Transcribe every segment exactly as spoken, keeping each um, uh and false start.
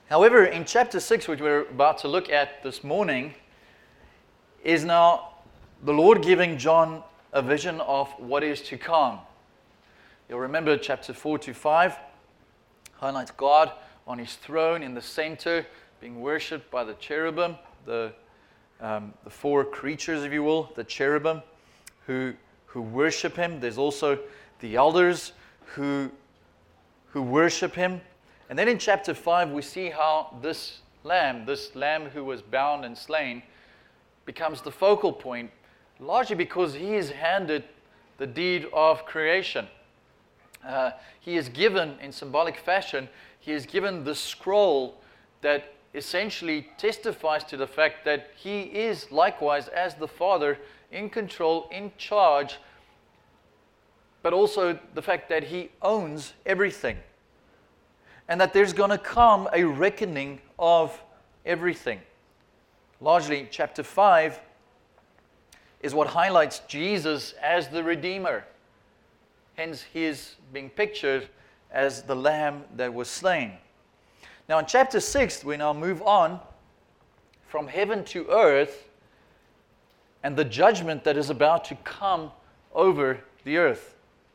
However, in chapter six, which we're about to look at this morning, is now the Lord giving John a vision of what is to come. You'll remember chapter four to five highlights God on his throne in the center, being worshipped by the cherubim, the, um, the four creatures, if you will, the cherubim, who, who worship him. There's also the elders who, who worship him. And then in chapter five, we see how this lamb, this lamb who was bound and slain, becomes the focal point, largely because he is handed the deed of creation. Uh, he is given, in symbolic fashion, he is given the scroll that essentially testifies to the fact that he is likewise, as the Father, in control, in charge, but also the fact that he owns everything. And that there's going to come a reckoning of everything. Largely, chapter five is what highlights Jesus as the Redeemer. Hence, he is being pictured as the lamb that was slain. Now, in chapter six, we now move on from heaven to earth and the judgment that is about to come over the earth.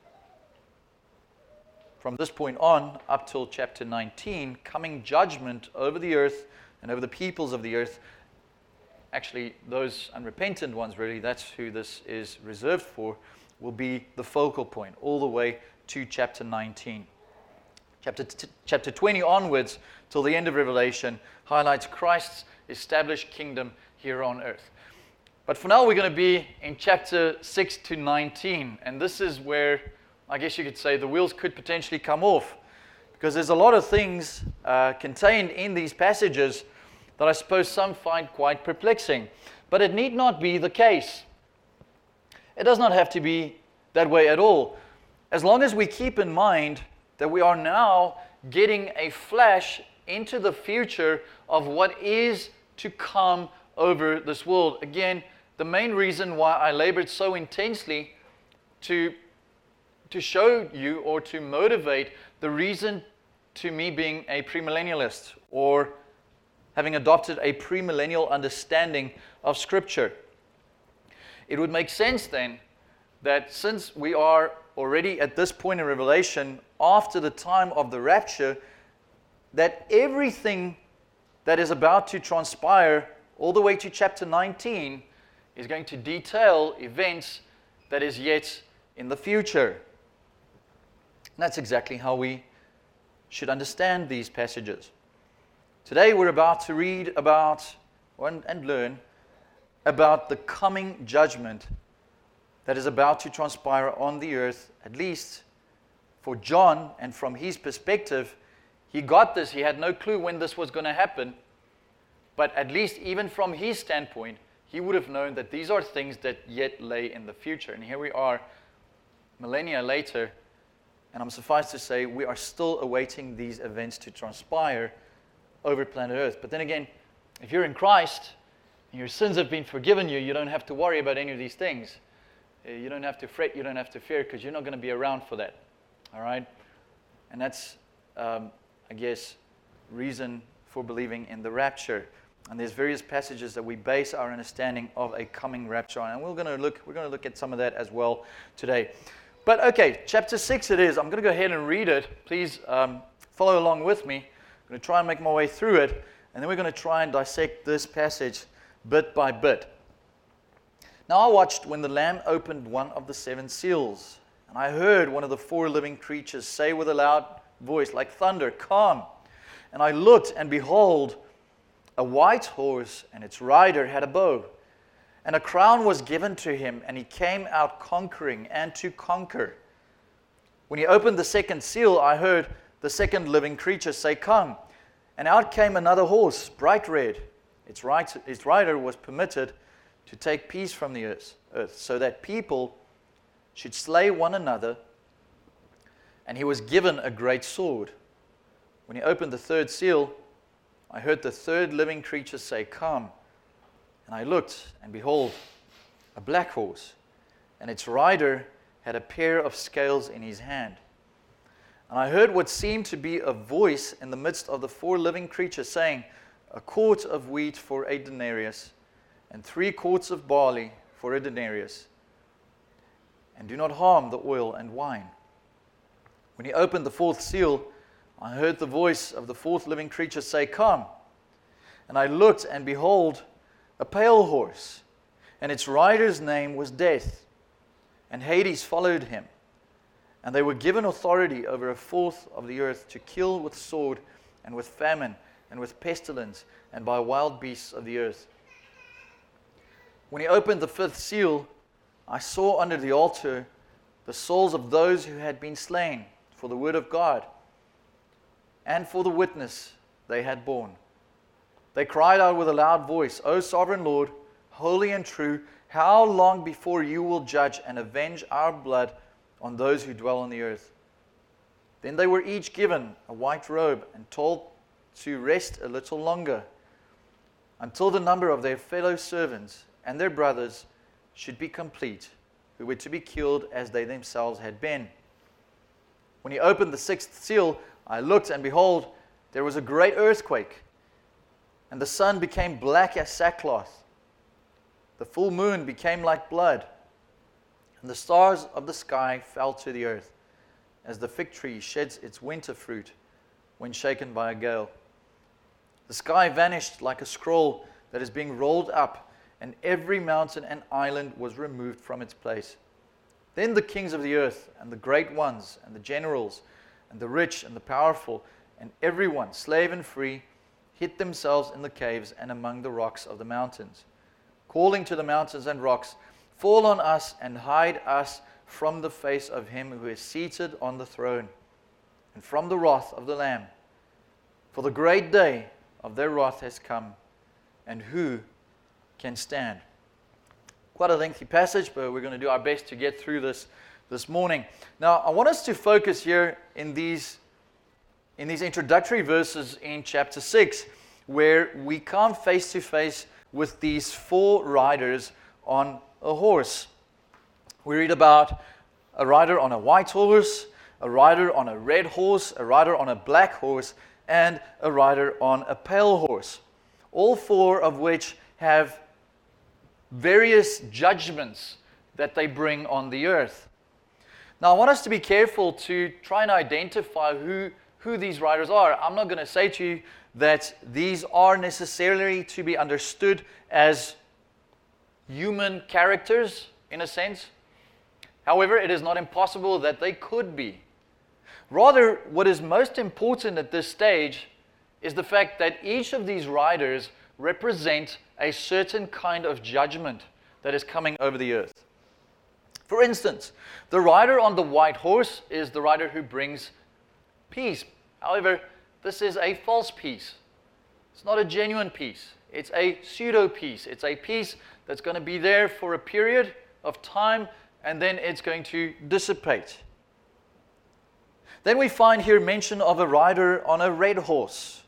From this point on, up till chapter nineteen, coming judgment over the earth and over the peoples of the earth. Actually, those unrepentant ones, really, that's who this is reserved for, will be the focal point all the way to chapter nineteen. Chapter, t- chapter twenty onwards, till the end of Revelation, highlights Christ's established kingdom here on earth. But for now, we're going to be in chapter six to nineteen, and this is where I guess you could say the wheels could potentially come off, because there's a lot of things uh, contained in these passages that I suppose some find quite perplexing. But it need not be the case. It does not have to be that way at all. As long as we keep in mind that we are now getting a flash into the future of what is to come over this world. Again, the main reason why I labored so intensely to to show you or to motivate the reason to me being a premillennialist or having adopted a premillennial understanding of Scripture. It would make sense then that since we are already at this point in Revelation, after the time of the rapture, that everything that is about to transpire all the way to chapter nineteen is going to detail events that is yet in the future. And that's exactly how we should understand these passages. Today we're about to read about and learn about the coming judgment that is about to transpire on the earth, at least for John, and from his perspective, he got this. He had no clue when this was going to happen, but at least even from his standpoint, he would have known that these are things that yet lay in the future. And here we are, millennia later, and I'm suffice to say, we are still awaiting these events to transpire over planet Earth. But then again, if you're in Christ, and your sins have been forgiven you, you don't have to worry about any of these things. You don't have to fret, you don't have to fear, because you're not going to be around for that. All right? And that's, um, I guess, reason for believing in the rapture. And there's various passages that we base our understanding of a coming rapture on. And we're going to look, we're going to look at some of that as well today. But okay, chapter six it is. I'm going to go ahead and read it. Please um, follow along with me. I'm going to try and make my way through it. And then we're going to try and dissect this passage bit by bit. Now I watched when the Lamb opened one of the seven seals. And I heard one of the four living creatures say with a loud voice, like thunder, "Come." And I looked, and behold, a white horse, and its rider had a bow. And a crown was given to him, and he came out conquering and to conquer. When he opened the second seal, I heard the second living creature say, "Come." And out came another horse, bright red. Its rider was permitted to take peace from the earth, so that people should slay one another. And he was given a great sword. When he opened the third seal, I heard the third living creature say, "Come." And I looked, and behold, a black horse, and its rider had a pair of scales in his hand. And I heard what seemed to be a voice in the midst of the four living creatures saying, a quart of wheat for a denarius, and three quarts of barley for a denarius. And do not harm the oil and wine. When he opened the fourth seal, I heard the voice of the fourth living creature say, Come. And I looked, and behold, a pale horse, and its rider's name was Death, and Hades followed him. And they were given authority over a fourth of the earth to kill with sword, and with famine, and with pestilence, and by wild beasts of the earth. When he opened the fifth seal, I saw under the altar the souls of those who had been slain for the word of God, and for the witness they had borne. They cried out with a loud voice, O sovereign Lord, holy and true, how long before you will judge and avenge our blood on those who dwell on the earth? Then they were each given a white robe and told to rest a little longer, until the number of their fellow servants and their brothers should be complete, who were to be killed as they themselves had been. When he opened the sixth seal, I looked, and behold, there was a great earthquake, and the sun became black as sackcloth. The full moon became like blood, and the stars of the sky fell to the earth, as the fig tree sheds its winter fruit when shaken by a gale. The sky vanished like a scroll that is being rolled up, and every mountain and island was removed from its place. Then the kings of the earth, and the great ones, and the generals, and the rich, and the powerful, and everyone, slave and free, hid themselves in the caves and among the rocks of the mountains, calling to the mountains and rocks, Fall on us and hide us from the face of him who is seated on the throne, and from the wrath of the Lamb. For the great day of their wrath has come, and who can stand? Quite a lengthy passage, but we're going to do our best to get through this this morning. Now, I want us to focus here in these in these introductory verses in chapter six, where we come face to face with these four riders on a horse. We read about a rider on a white horse, a rider on a red horse, a rider on a black horse, and a rider on a pale horse. All four of which have various judgments that they bring on the earth. Now, I want us to be careful to try and identify who, who these riders are. I'm not going to say to you that these are necessarily to be understood as human characters, in a sense. However, it is not impossible that they could be. Rather, what is most important at this stage is the fact that each of these riders represent a certain kind of judgment that is coming over the earth. For instance, the rider on the white horse is the rider who brings peace. However, this is a false peace. It's not a genuine peace. It's a pseudo-peace. It's a peace that's going to be there for a period of time, and then it's going to dissipate. Then we find here mention of a rider on a red horse.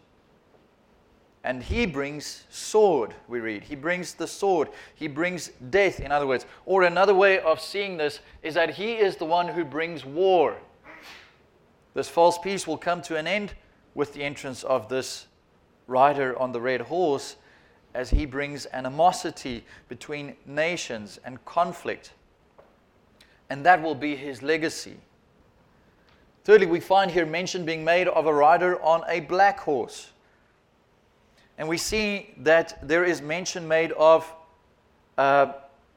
And he brings sword, we read. He brings the sword. He brings death, in other words. Or another way of seeing this is that he is the one who brings war. This false peace will come to an end with the entrance of this rider on the red horse, as he brings animosity between nations and conflict. And that will be his legacy. Thirdly, we find here mention being made of a rider on a black horse. And we see that there is mention made of uh,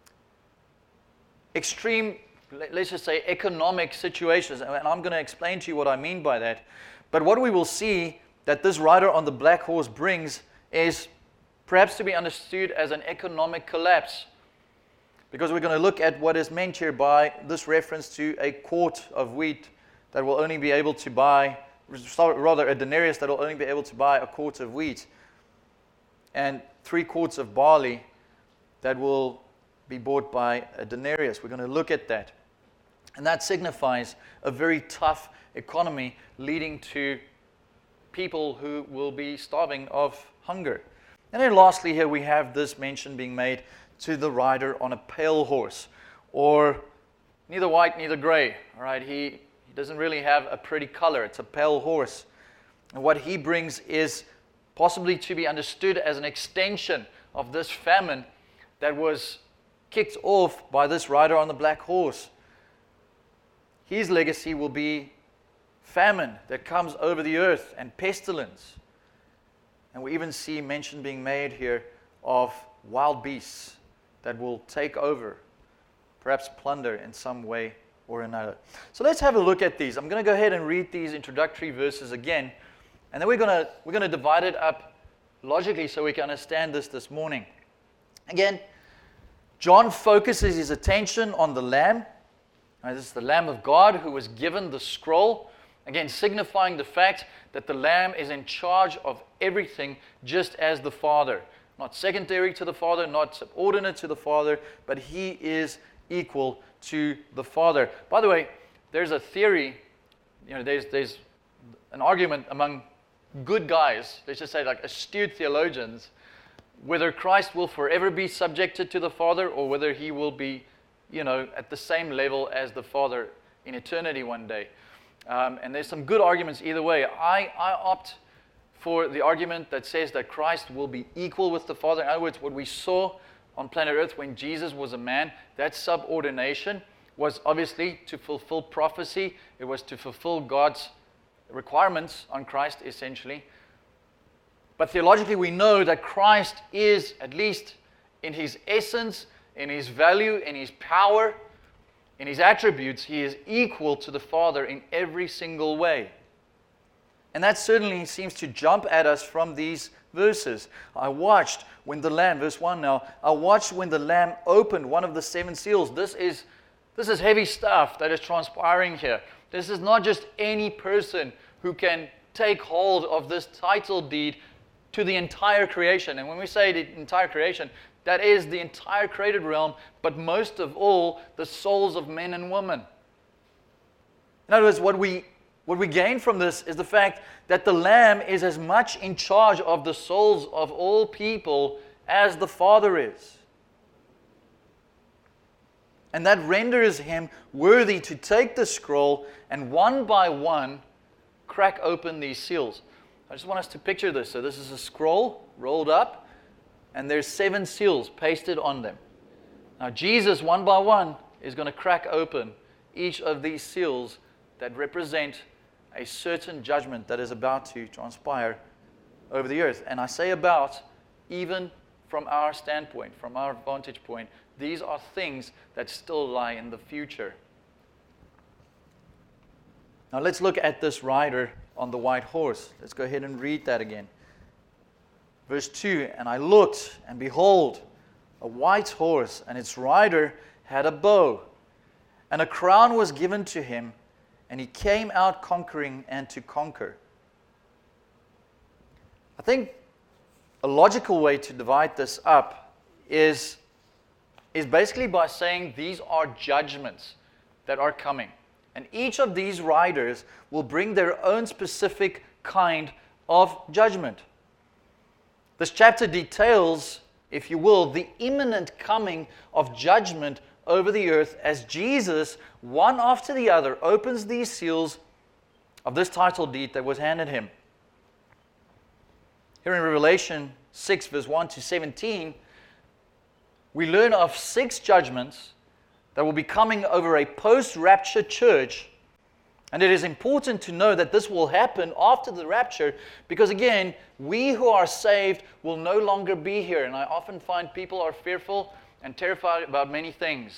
extreme, let's just say, economic situations. And I'm going to explain to you what I mean by that. But what we will see that this rider on the black horse brings is perhaps to be understood as an economic collapse. Because we're going to look at what is meant here by this reference to a quart of wheat that will only be able to buy, rather a denarius that will only be able to buy a quart of wheat, and three quarts of barley that will be bought by a denarius. We're going to look at that. And that signifies a very tough economy leading to people who will be starving of hunger. And then lastly here we have this mention being made to the rider on a pale horse, or neither white, neither gray. All right, he, He doesn't really have a pretty color. It's a pale horse. And what he brings is possibly to be understood as an extension of this famine that was kicked off by this rider on the black horse. His legacy will be famine that comes over the earth and pestilence. And we even see mention being made here of wild beasts that will take over, perhaps plunder in some way or another. So let's have a look at these. I'm going to go ahead and read these introductory verses again, and then we're going to we're going to divide it up logically so we can understand this this morning. Again, John focuses his attention on the Lamb. Right, this is the Lamb of God who was given the scroll, again signifying the fact that the Lamb is in charge of everything, just as the Father. Not secondary to the Father, not subordinate to the Father, but he is equal to the Father. By the way, there's a theory, you know, there's there's an argument among good guys, let's just say like astute theologians, whether Christ will forever be subjected to the Father or whether he will be, you know, at the same level as the Father in eternity one day. Um, and there's some good arguments either way. I, I opt for the argument that says that Christ will be equal with the Father. In other words, what we saw on planet Earth when Jesus was a man, that subordination was obviously to fulfill prophecy. It was to fulfill God's requirements on Christ, essentially. But theologically, we know that Christ is, at least in his essence, in his value, in his power, in his attributes, he is equal to the Father in every single way. And that certainly seems to jump at us from these verses. I watched when the Lamb, verse one now, I watched when the Lamb opened one of the seven seals. This is, this is heavy stuff that is transpiring here. This is not just any person who can take hold of this title deed to the entire creation. And when we say the entire creation, that is the entire created realm, but most of all, the souls of men and women. In other words, what we, what we gain from this is the fact that the Lamb is as much in charge of the souls of all people as the Father is. And that renders him worthy to take the scroll and one by one crack open these seals. I just want us to picture this. So this is a scroll rolled up, and there's seven seals pasted on them. Now Jesus, one by one, is going to crack open each of these seals that represent a certain judgment that is about to transpire over the earth. And I say about, even from our standpoint, from our vantage point, these are things that still lie in the future. Now let's look at this rider on the white horse. Let's go ahead and read that again. Verse two, and I looked, and behold, a white horse, and its rider had a bow, and a crown was given to him, and he came out conquering and to conquer. I think a logical way to divide this up is, is basically by saying these are judgments that are coming. And each of these riders will bring their own specific kind of judgment. This chapter details, if you will, the imminent coming of judgment over the earth as Jesus, one after the other, opens these seals of this title deed that was handed him. Here in Revelation six, verse one to seventeen, we learn of six judgments that will be coming over a post-rapture church. And it is important to know that this will happen after the rapture because, again, we who are saved will no longer be here. And I often find people are fearful and terrified about many things.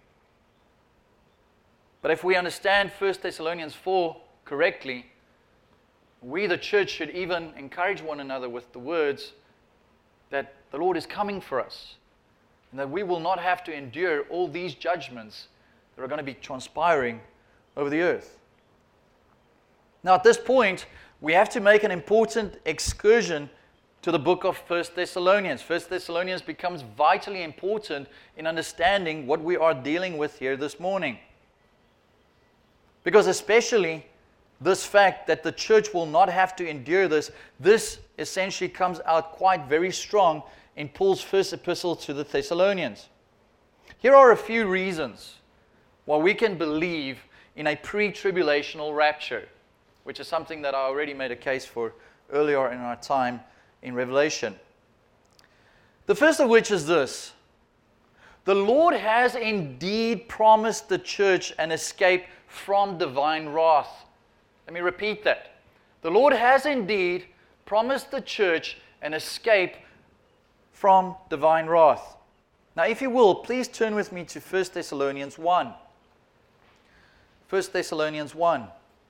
But if we understand First Thessalonians four correctly, we, the church, should even encourage one another with the words that the Lord is coming for us, and that we will not have to endure all these judgments that are going to be transpiring over the earth. Now, at this point, we have to make an important excursion to the book of First Thessalonians. First Thessalonians becomes vitally important in understanding what we are dealing with here this morning. Because especially this fact that the church will not have to endure this, this essentially comes out quite very strong in Paul's first epistle to the Thessalonians. Here are a few reasons why we can believe in a pre-tribulational rapture, which is something that I already made a case for earlier in our time in Revelation. The first of which is this: the Lord has indeed promised the church an escape from divine wrath. Let me repeat that. The Lord has indeed promised the church an escape from divine wrath. Now, if you will, please turn with me to First Thessalonians one. First Thessalonians one.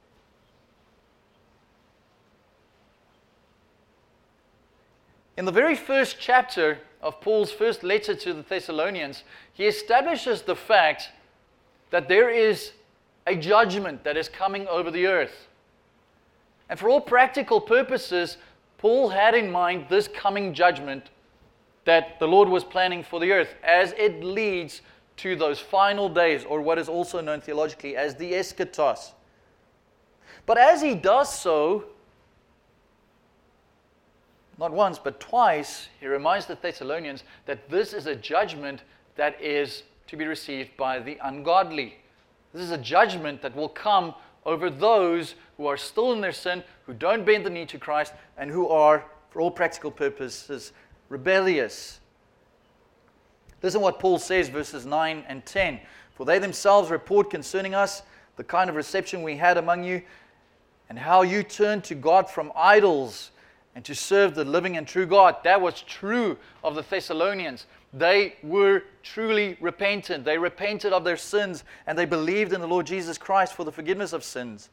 In the very first chapter of Paul's first letter to the Thessalonians, he establishes the fact that there is a judgment that is coming over the earth. And for all practical purposes, Paul had in mind this coming judgment that the Lord was planning for the earth as it leads to those final days, or what is also known theologically as the eschatos. But as he does so, not once but twice, he reminds the Thessalonians that this is a judgment that is to be received by the ungodly. This is a judgment that will come over those who are still in their sin, who don't bend the knee to Christ, and who are, for all practical purposes, rebellious. Listen what Paul says, verses nine and ten. For they themselves report concerning us the kind of reception we had among you, and how you turned to God from idols and to serve the living and true God. That was true of the Thessalonians. They were truly repentant. They repented of their sins, and they believed in the Lord Jesus Christ for the forgiveness of sins.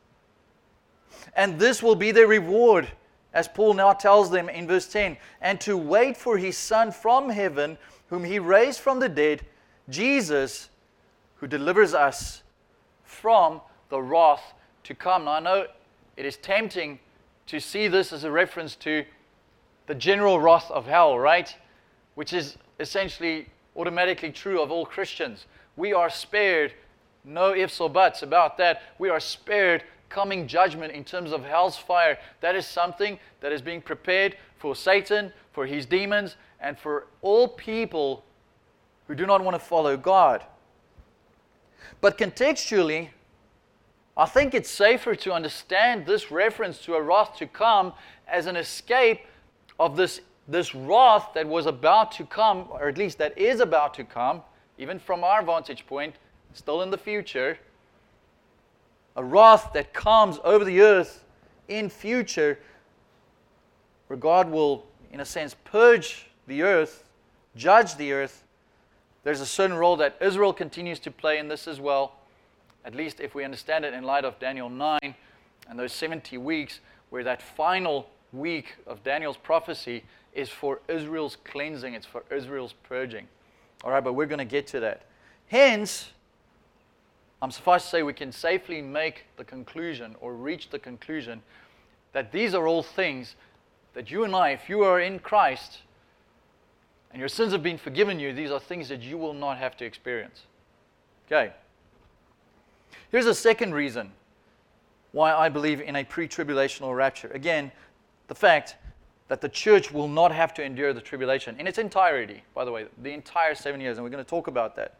And this will be their reward, as Paul now tells them in verse ten, and to wait for His Son from heaven, whom He raised from the dead, Jesus, who delivers us from the wrath to come. Now, I know it is tempting to see this as a reference to the general wrath of hell, right? Which is essentially automatically true of all Christians. We are spared, no ifs or buts about that. We are spared coming judgment in terms of hell's fire. That is something that is being prepared for Satan, for his demons, and for all people who do not want to follow God. But contextually, I think it's safer to understand this reference to a wrath to come as an escape of this, this wrath that was about to come, or at least that is about to come, even from our vantage point, still in the future. A wrath that comes over the earth in future, where God will, in a sense, purge the earth, judge the earth. There's a certain role that Israel continues to play in this as well, at least if we understand it in light of Daniel nine and those seventy weeks, where that final week of Daniel's prophecy is for Israel's cleansing, it's for Israel's purging. All right, but we're going to get to that. Hence, I'm suffice to say we can safely make the conclusion or reach the conclusion that these are all things that you and I, if you are in Christ and your sins have been forgiven you, these are things that you will not have to experience. Okay. Here's a second reason why I believe in a pre-tribulational rapture. Again, the fact that the church will not have to endure the tribulation in its entirety, by the way, the entire seven years, and we're going to talk about that.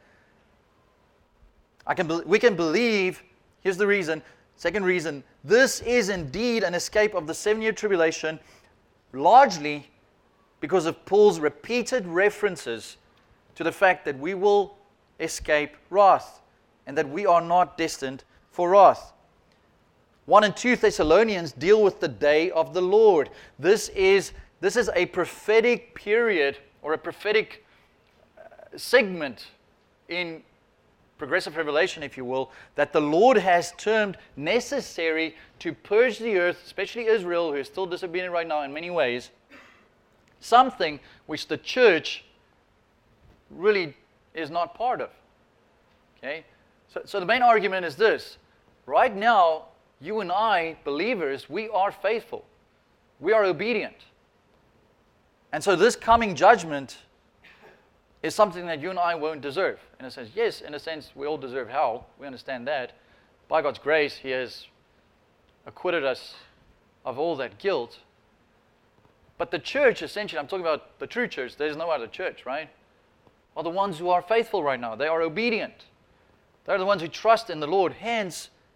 I can, be- we can believe, here's the reason, second reason, this is indeed an escape of the seven-year tribulation, largely because of Paul's repeated references to the fact that we will escape wrath and that we are not destined for wrath. one and two Thessalonians deal with the day of the Lord. This is, this is a prophetic period or a prophetic segment in progressive revelation, if you will, that the Lord has termed necessary to purge the earth, especially Israel, who is still disobedient right now in many ways, something which the church really is not part of. Okay? So, so the main argument is this. Right now, you and I, believers, we are faithful. We are obedient. And so this coming judgment is something that you and I won't deserve. In a sense, yes, in a sense, we all deserve hell. We understand that. By God's grace, He has acquitted us of all that guilt. But the church, essentially, I'm talking about the true church, there's no other church, right? Are the ones who are faithful right now. They are obedient. They're the ones who trust in the Lord. Hence,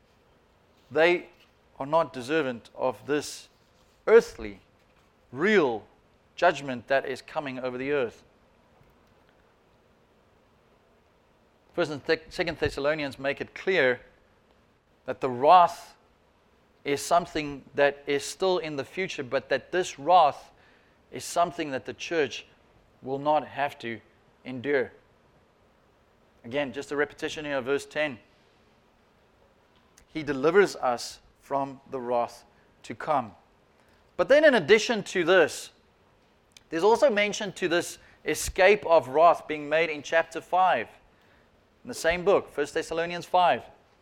they are not deserving of this earthly, real judgment that is coming over the earth. First and th- Second Thessalonians make it clear that the wrath is something that is still in the future, but that this wrath is something that the church will not have to endure. Again, just a repetition here of verse ten. He delivers us from the wrath to come. But then in addition to this, there's also mention to this escape of wrath being made in chapter five. In the same book, First Thessalonians five.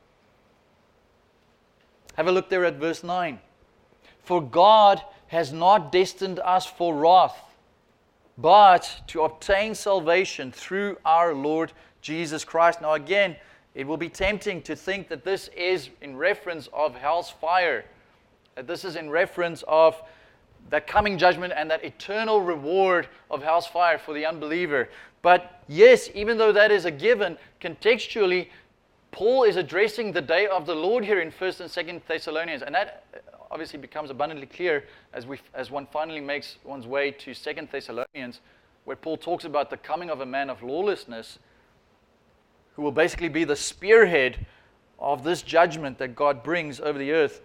Have a look there at verse nine. For God has not destined us for wrath, but to obtain salvation through our Lord Jesus Christ. Now again, it will be tempting to think that this is in reference of hell's fire, that this is in reference of that coming judgment and that eternal reward of hell's fire for the unbeliever. But yes, even though that is a given, contextually, Paul is addressing the day of the Lord here in First and Second Thessalonians, and that obviously becomes abundantly clear as we, as one finally makes one's way to Second Thessalonians, where Paul talks about the coming of a man of lawlessness, who will basically be the spearhead of this judgment that God brings over the earth.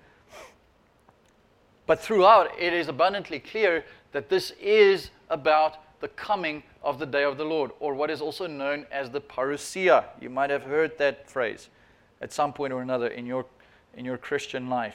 But throughout, it is abundantly clear that this is about the coming of the day of the Lord, or what is also known as the parousia. You might have heard that phrase at some point or another in your, in your Christian life.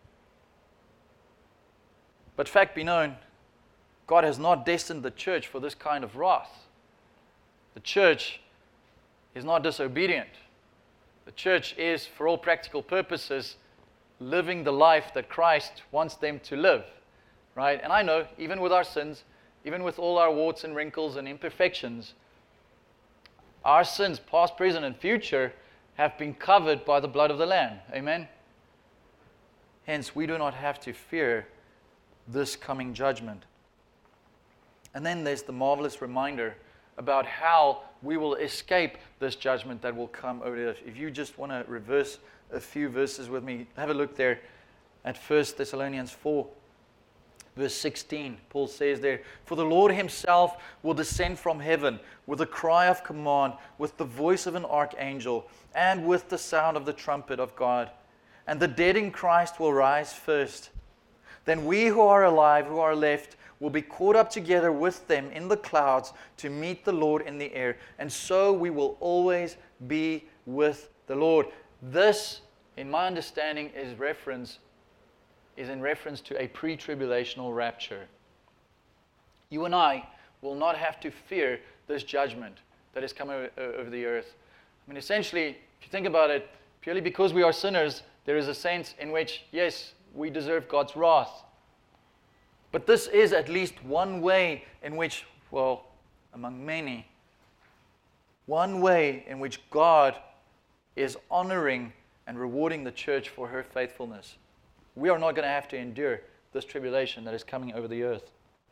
But fact be known, God has not destined the church for this kind of wrath. The church is not disobedient. The church is, for all practical purposes, living the life that Christ wants them to live, right? And I know, even with our sins, even with all our warts and wrinkles and imperfections, our sins, past, present, and future, have been covered by the blood of the Lamb. Amen? Hence, we do not have to fear this coming judgment. And then there's the marvelous reminder about how we will escape this judgment that will come over the earth. If you just want to reverse a few verses with me, have a look there at First Thessalonians four, verse sixteen. Paul says there, "For the Lord himself will descend from heaven with a cry of command, with the voice of an archangel, and with the sound of the trumpet of God. And the dead in Christ will rise first. Then we who are alive, who are left, will be caught up together with them in the clouds to meet the Lord in the air. And so we will always be with the Lord." This, in my understanding, is reference is in reference to a pre-tribulational rapture. You and I will not have to fear this judgment that is coming over the earth. I mean, essentially, if you think about it, purely because we are sinners, there is a sense in which, yes, we deserve God's wrath. But this is at least one way in which, well, among many, one way in which God is honoring and rewarding the church for her faithfulness. We are not going to have to endure this tribulation that is coming over the earth.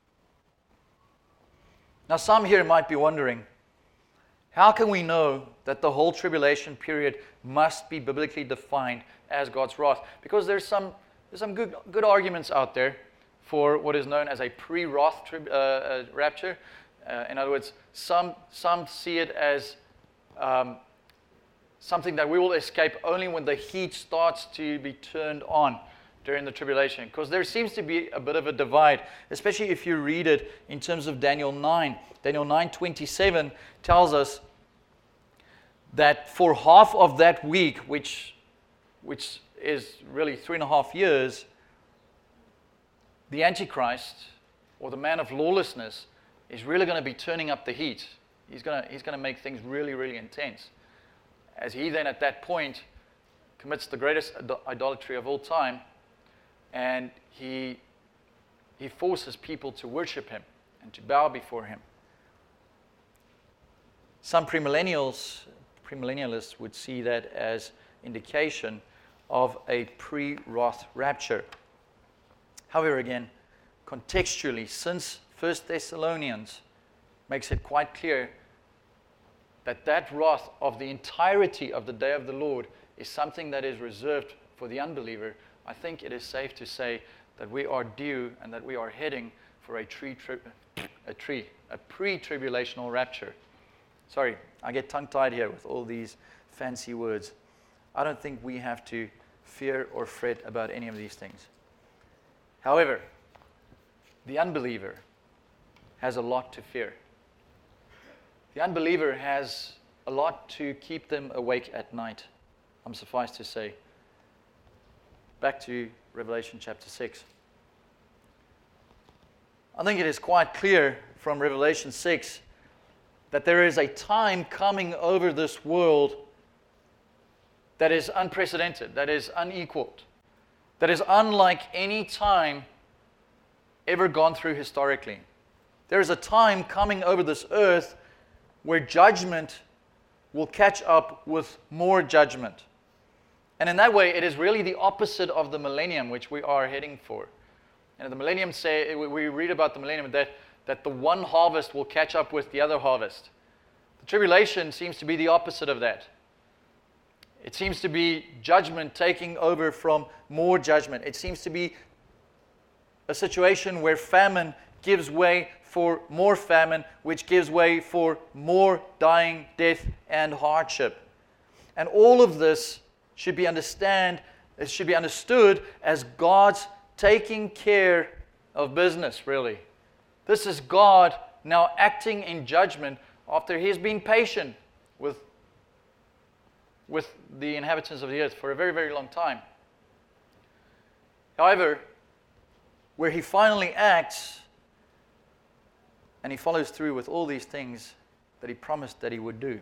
Now, some here might be wondering, how can we know that the whole tribulation period must be biblically defined as God's wrath? Because there's some, there's some good, good arguments out there for what is known as a pre-wrath tri- uh, uh, rapture. Uh, in other words, some, some see it as um, something that we will escape only when the heat starts to be turned on during the tribulation. Because there seems to be a bit of a divide, especially if you read it in terms of Daniel nine. Daniel nine twenty-seven tells us that for half of that week, which, which is really three and a half years, the Antichrist, or the man of lawlessness, is really going to be turning up the heat. He's going to, he's going to make things really, really intense. As he then at that point commits the greatest idolatry of all time, and he, he forces people to worship him and to bow before him. Some premillennials, premillennialists would see that as indication of a pre-wrath rapture. However, again, contextually, since First Thessalonians makes it quite clear that that wrath of the entirety of the day of the Lord is something that is reserved for the unbeliever, I think it is safe to say that we are due and that we are heading for a tree, tri- a tree, a pre-tribulational rapture. Sorry, I get tongue-tied here with all these fancy words. I don't think we have to fear or fret about any of these things. However, the unbeliever has a lot to fear. The unbeliever has a lot to keep them awake at night, I'm suffice to say. Back to Revelation chapter six. I think it is quite clear from Revelation six that there is a time coming over this world that is unprecedented, that is unequaled, that is unlike any time ever gone through historically. There is a time coming over this earth where judgment will catch up with more judgment. And in that way, it is really the opposite of the millennium which we are heading for. And the millennium say, we read about the millennium that, that the one harvest will catch up with the other harvest. The tribulation seems to be the opposite of that. It seems to be judgment taking over from more judgment. It seems to be a situation where famine gives way for more famine, which gives way for more dying, death, and hardship. And all of this should be understand, it should be understood as God's taking care of business, really. This is God now acting in judgment after He's been patient with, with the inhabitants of the earth for a very, very long time. However, where He finally acts and He follows through with all these things that He promised that He would do.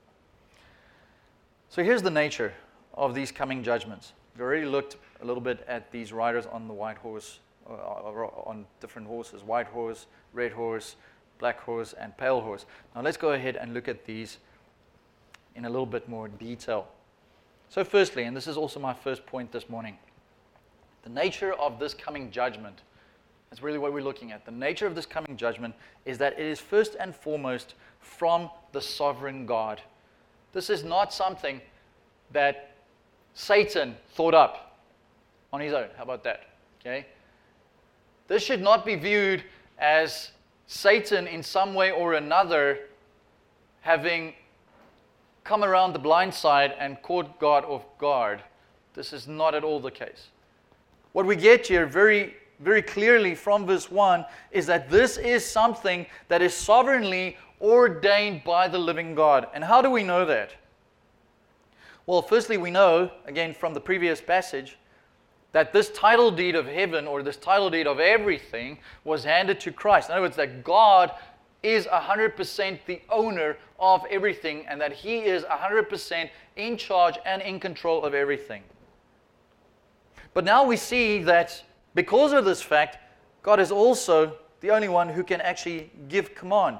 So here's the nature of these coming judgments. We've already looked a little bit at these riders on the white horse, uh, on different horses, white horse, red horse, black horse, and pale horse. Now let's go ahead and look at these in a little bit more detail. So firstly, and this is also my first point this morning, the nature of this coming judgment, that's really what we're looking at. The nature of this coming judgment is that it is first and foremost from the sovereign God. This is not something that Satan thought up on his own. How about that? Okay? This should not be viewed as Satan in some way or another having come around the blind side and caught God off guard. This is not at all the case. What we get here very, very clearly from verse one is that this is something that is sovereignly ordained by the living God. And how do we know that? Well, firstly, we know, again from the previous passage, that this title deed of heaven, or this title deed of everything, was handed to Christ. In other words, that God is one hundred percent the owner of everything, and that He is one hundred percent in charge and in control of everything. But now we see that because of this fact, God is also the only one who can actually give command,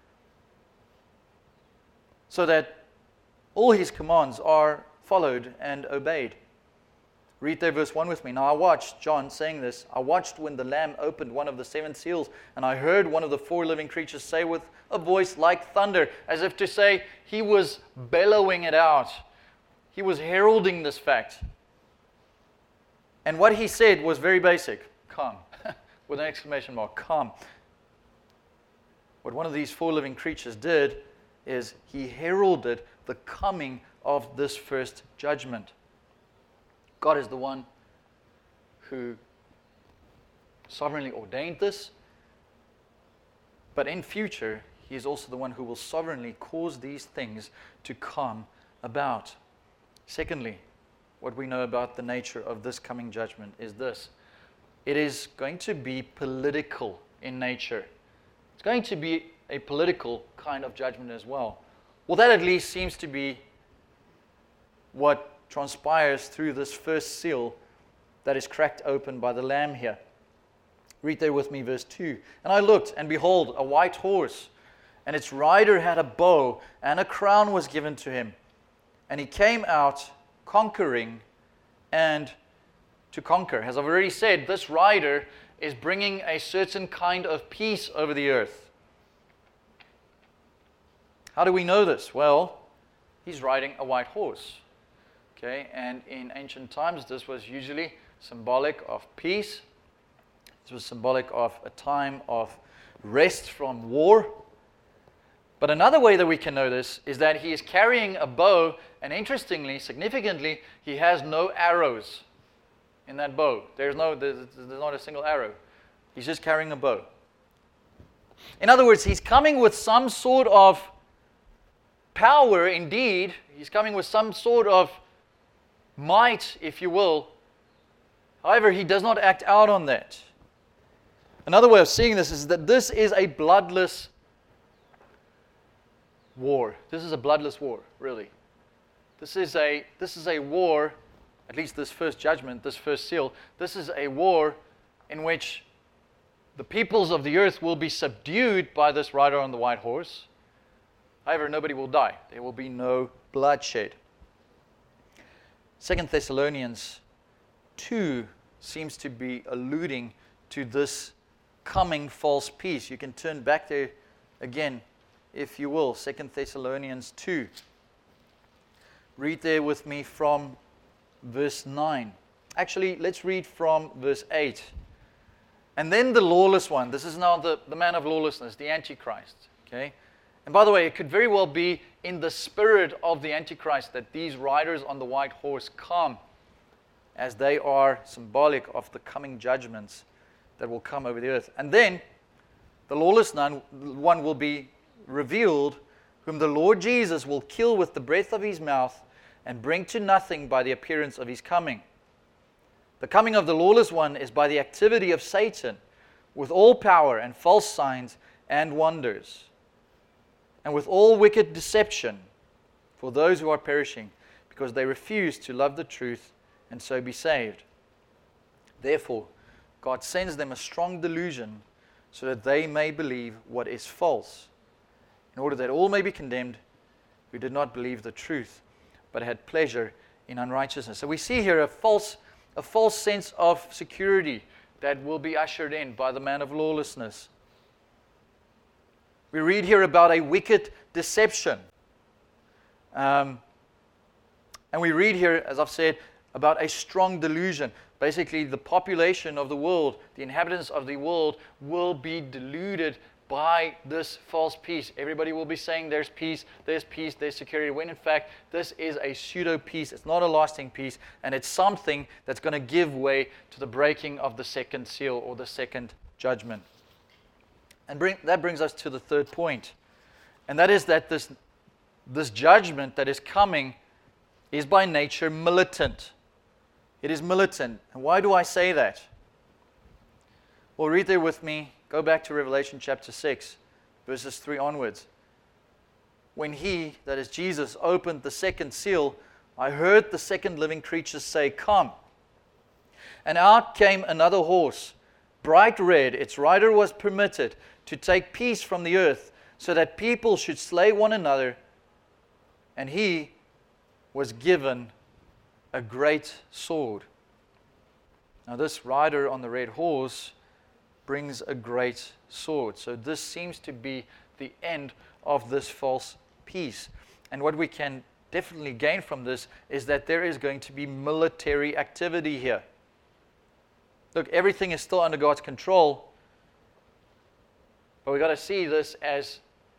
so that all His commands are followed and obeyed. Read there verse one with me. Now I watched, John saying this, I watched when the Lamb opened one of the seven seals, and I heard one of the four living creatures say with a voice like thunder, as if to say He was bellowing it out. He was heralding this fact. And what He said was very basic. Come. With an exclamation mark. Come. What one of these four living creatures did is he heralded the coming of this first judgment. God is the one who sovereignly ordained this, but in future, He is also the one who will sovereignly cause these things to come about. Secondly, what we know about the nature of this coming judgment is this. It is going to be political in nature. It's going to be a political kind of judgment as well. Well, that at least seems to be what transpires through this first seal that is cracked open by the Lamb here. Read there with me verse two. And I looked, and behold, a white horse, and its rider had a bow, and a crown was given to him. And he came out conquering and to conquer. As I've already said, this rider is bringing a certain kind of peace over the earth. How do we know this? Well, he's riding a white horse. Okay, and in ancient times, this was usually symbolic of peace. This was symbolic of a time of rest from war. But another way that we can know this is that he is carrying a bow, and interestingly, significantly, he has no arrows in that bow. There's no, there's, there's not a single arrow. He's just carrying a bow. In other words, he's coming with some sort of power indeed. He's coming with some sort of might, if you will. However, he does not act out on that. Another way of seeing this is that this is a bloodless war. This is a bloodless war, really. This is a this is a war, at least this first judgment, this first seal, this is a war in which the peoples of the earth will be subdued by this rider on the white horse. However, nobody will die. There will be no bloodshed. Second Thessalonians two seems to be alluding to this coming false peace. You can turn back there again, if you will. Second Thessalonians two. Read there with me from verse nine. Actually, let's read from verse eight. And then the lawless one. This is now the, the man of lawlessness, the Antichrist. Okay? And by the way, it could very well be in the spirit of the Antichrist that these riders on the white horse come, as they are symbolic of the coming judgments that will come over the earth. And then the lawless one will be revealed, whom the Lord Jesus will kill with the breath of his mouth and bring to nothing by the appearance of his coming. The coming of the lawless one is by the activity of Satan, with all power and false signs and wonders, and with all wicked deception for those who are perishing, because they refuse to love the truth and so be saved. Therefore, God sends them a strong delusion so that they may believe what is false, in order that all may be condemned who did not believe the truth, but had pleasure in unrighteousness. So we see here a false, a false sense of security that will be ushered in by the man of lawlessness. We read here about a wicked deception. Um, and we read here, as I've said, about a strong delusion. Basically, the population of the world, the inhabitants of the world, will be deluded by this false peace. Everybody will be saying there's peace, there's peace, there's security, when in fact this is a pseudo peace. It's not a lasting peace, and it's something that's going to give way to the breaking of the second seal or the second judgment. And bring, that brings us to the third point, and that is that this, this judgment that is coming is by nature militant. It is militant. And why do I say that? Well, read there with me. Go back to Revelation chapter six, verses three onwards. When he, that is Jesus, opened the second seal, I heard the second living creature say, "Come." And out came another horse, bright red. Its rider was permitted to take peace from the earth, so that people should slay one another. And he was given a great sword. Now this rider on the red horse brings a great sword. So this seems to be the end of this false peace. And what we can definitely gain from this is that there is going to be military activity here. Look, everything is still under God's control, but we've got to see this as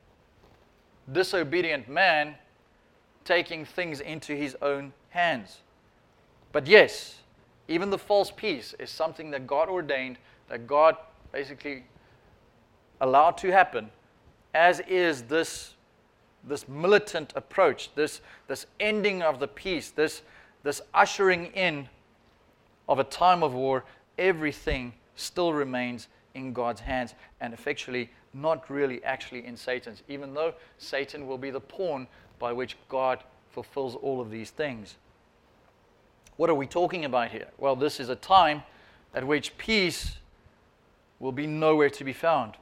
disobedient man taking things into his own hands. But yes, even the false peace is something that God ordained, that God basically allowed to happen, as is this, this militant approach, this, this ending of the peace, this, this ushering in of a time of war. Everything still remains in God's hands, and effectually not really actually in Satan's, even though Satan will be the pawn by which God fulfills all of these things. What are we talking about here? Well, this is a time at which peace will be nowhere to be found.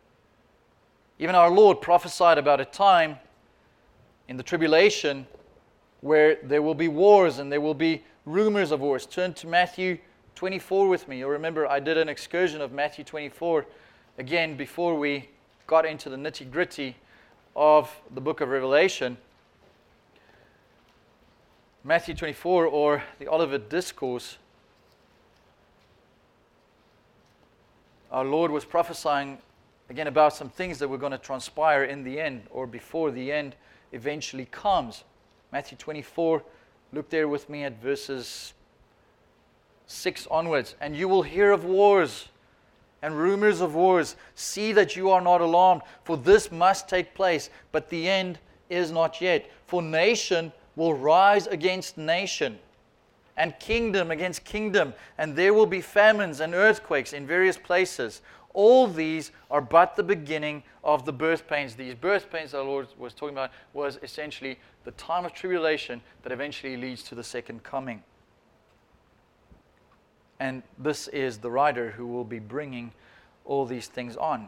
Even our Lord prophesied about a time in the tribulation where there will be wars and there will be rumors of wars. Turn to Matthew twenty-four with me. You'll remember I did an excursion of Matthew twenty-four again before we got into the nitty-gritty of the book of Revelation. Matthew twenty-four, or the Olivet Discourse, our Lord was prophesying again about some things that were going to transpire in the end, or before the end eventually comes. Matthew twenty-four, look there with me at verses six onwards. And you will hear of wars and rumors of wars. See that you are not alarmed, for this must take place, but the end is not yet. For nation will rise against nation, and kingdom against kingdom, and there will be famines and earthquakes in various places. All these are but the beginning of the birth pains. These birth pains our Lord was talking about was essentially the time of tribulation that eventually leads to the second coming. And this is the writer who will be bringing all these things on.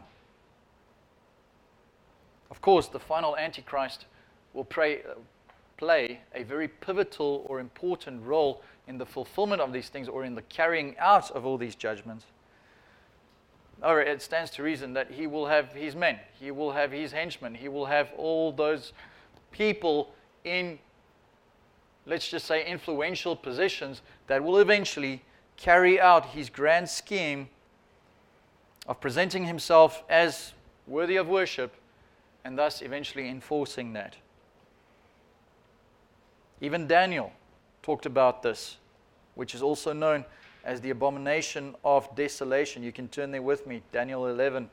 Of course, the final Antichrist will pray, uh, play a very pivotal or important role in the fulfillment of these things, or in the carrying out of all these judgments. Or it stands to reason that he will have his men, he will have his henchmen, he will have all those people in, let's just say, influential positions that will eventually carry out his grand scheme of presenting himself as worthy of worship, and thus eventually enforcing that. Even Daniel talked about this, which is also known as the abomination of desolation. You can turn there with me, Daniel eleven.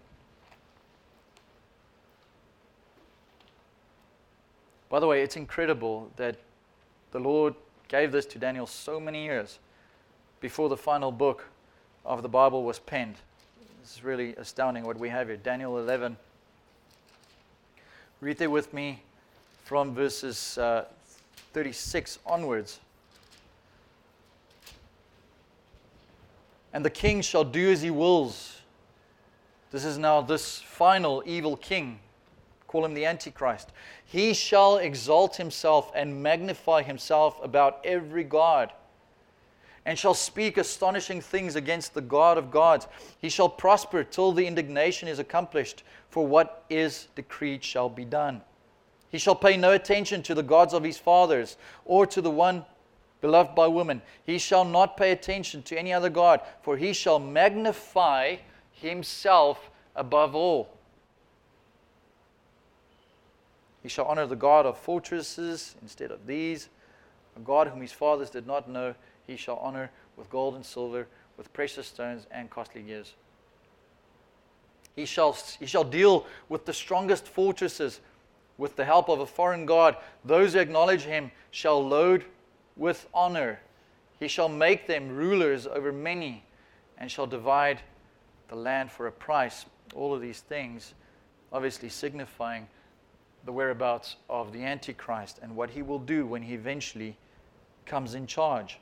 By the way, it's incredible that the Lord gave this to Daniel so many years before the final book of the Bible was penned. This is really astounding what we have here. Daniel eleven. Read there with me from verses uh, thirty-six onwards. And the king shall do as he wills. This is now this final evil king. Call him the Antichrist. He shall exalt himself and magnify himself about every god, and shall speak astonishing things against the God of gods. He shall prosper till the indignation is accomplished, for what is decreed shall be done. He shall pay no attention to the gods of his fathers, or to the one beloved by women. He shall not pay attention to any other god, for he shall magnify himself above all. He shall honor the God of fortresses instead of these, a God whom his fathers did not know. He shall honor with gold and silver, with precious stones and costly gears. He shall, he shall deal with the strongest fortresses with the help of a foreign god. Those who acknowledge him shall load with honor. He shall make them rulers over many, and shall divide the land for a price. All of these things obviously signifying the whereabouts of the Antichrist and what he will do when he eventually comes in charge.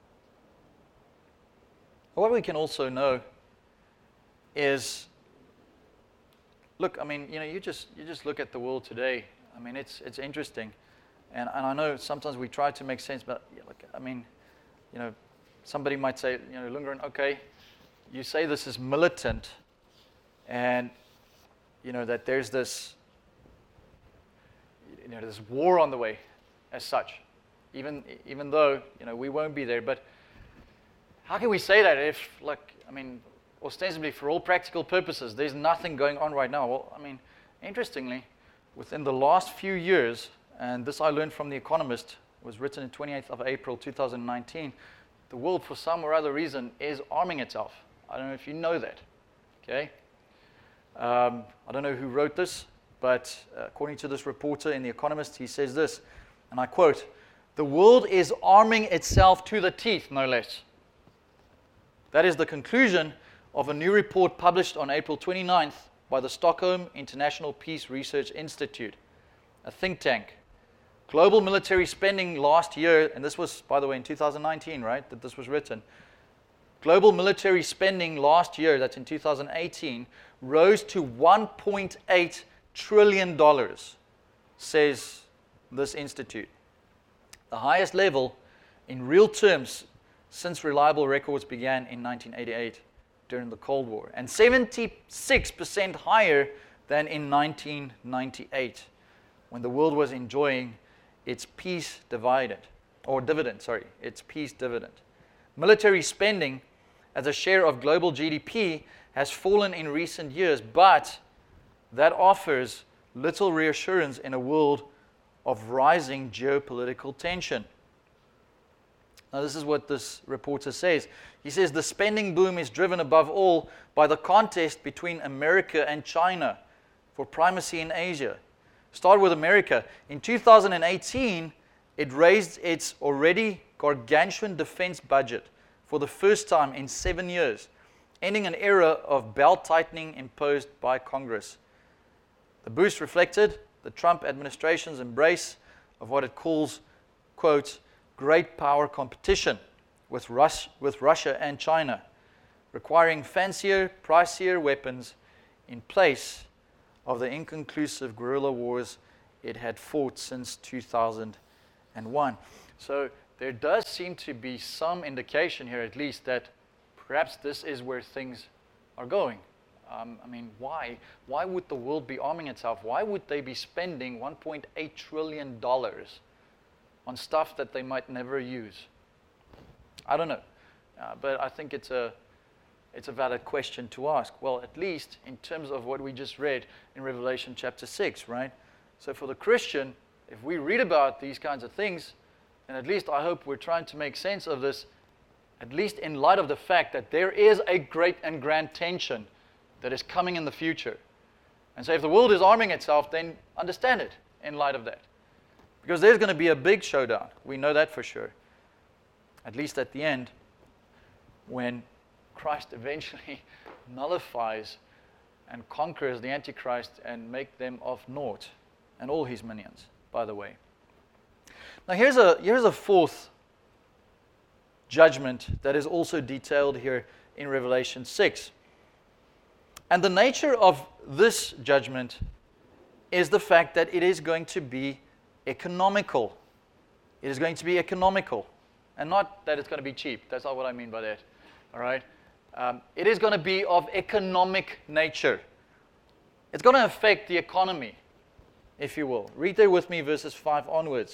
What we can also know is, look, I mean, you know, you just you just look at the world today. I mean, it's it's interesting. And, and I know sometimes we try to make sense, but yeah, look, I mean, you know, somebody might say, you know, Lundgren, okay, you say this is militant, and you know that there's this, you know, this war on the way, as such, even even though you know we won't be there. But how can we say that if, like, I mean, ostensibly for all practical purposes, there's nothing going on right now? Well, I mean, interestingly, within the last few years. And this I learned from The Economist, it was written on twenty-eighth of April two thousand nineteen. The world, for some or other reason, is arming itself. I don't know if you know that. Okay? Um, I don't know who wrote this, but uh, according to this reporter in The Economist, he says this, and I quote, "The world is arming itself to the teeth, no less." That is the conclusion of a new report published on April twenty-ninth by the Stockholm International Peace Research Institute, a think tank. Global military spending last year, and this was, by the way, in two thousand nineteen, right, that this was written. Global military spending last year, that's in two thousand eighteen, rose to one point eight trillion dollars, says this institute. The highest level in real terms since reliable records began in nineteen eighty-eight during the Cold War, and seventy-six percent higher than in nineteen ninety-eight, when the world was enjoying its peace divided. or dividend, sorry, it's peace dividend. Military spending as a share of global G D P has fallen in recent years, but that offers little reassurance in a world of rising geopolitical tension. Now, this is what this reporter says. He says the spending boom is driven above all by the contest between America and China for primacy in Asia. Start with America. In two thousand eighteen, it raised its already gargantuan defense budget for the first time in seven years, ending an era of belt tightening imposed by Congress. The boost reflected the Trump administration's embrace of what it calls, quote, great power competition with, Rus- with Russia and China, requiring fancier, pricier weapons in place of the inconclusive guerrilla wars it had fought since two thousand one. So there does seem to be some indication here, at least, that perhaps this is where things are going. Um, I mean, why? Why would the world be arming itself? Why would they be spending one point eight trillion dollars on stuff that they might never use? I don't know. Uh, but I think it's a, it's a valid question to ask. Well, at least in terms of what we just read in Revelation chapter six, right? So for the Christian, if we read about these kinds of things, and at least I hope we're trying to make sense of this, at least in light of the fact that there is a great and grand tension that is coming in the future. And so if the world is arming itself, then understand it in light of that. Because there's going to be a big showdown. We know that for sure. At least at the end, when Christ eventually nullifies and conquers the Antichrist and make them of naught, and all his minions, by the way. Now here's a, here's a fourth judgment that is also detailed here in Revelation six. And the nature of this judgment is the fact that it is going to be economical. It is going to be economical. And not that it's going to be cheap. That's not what I mean by that. All right? Um, it is going to be of economic nature. It's going to affect the economy, if you will. Read there with me verses five onwards.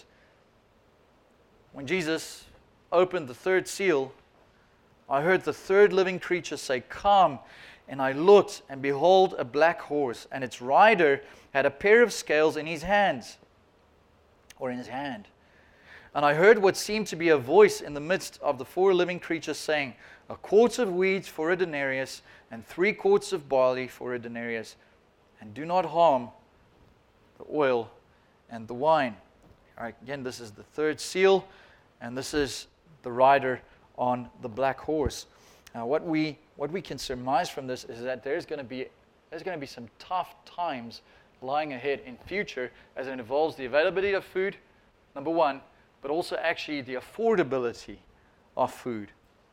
When Jesus opened the third seal, I heard the third living creature say, "Come." And I looked, and behold, a black horse, and its rider had a pair of scales in his hands, or in his hand. And I heard what seemed to be a voice in the midst of the four living creatures saying, "A quart of wheat for a denarius, and three quarts of barley for a denarius, and do not harm the oil and the wine." All right, again, this is the third seal, and this is the rider on the black horse. Now, what we what we can surmise from this is that there's going to be there's going to be some tough times lying ahead in future as it involves the availability of food, number one, but also actually the affordability of food.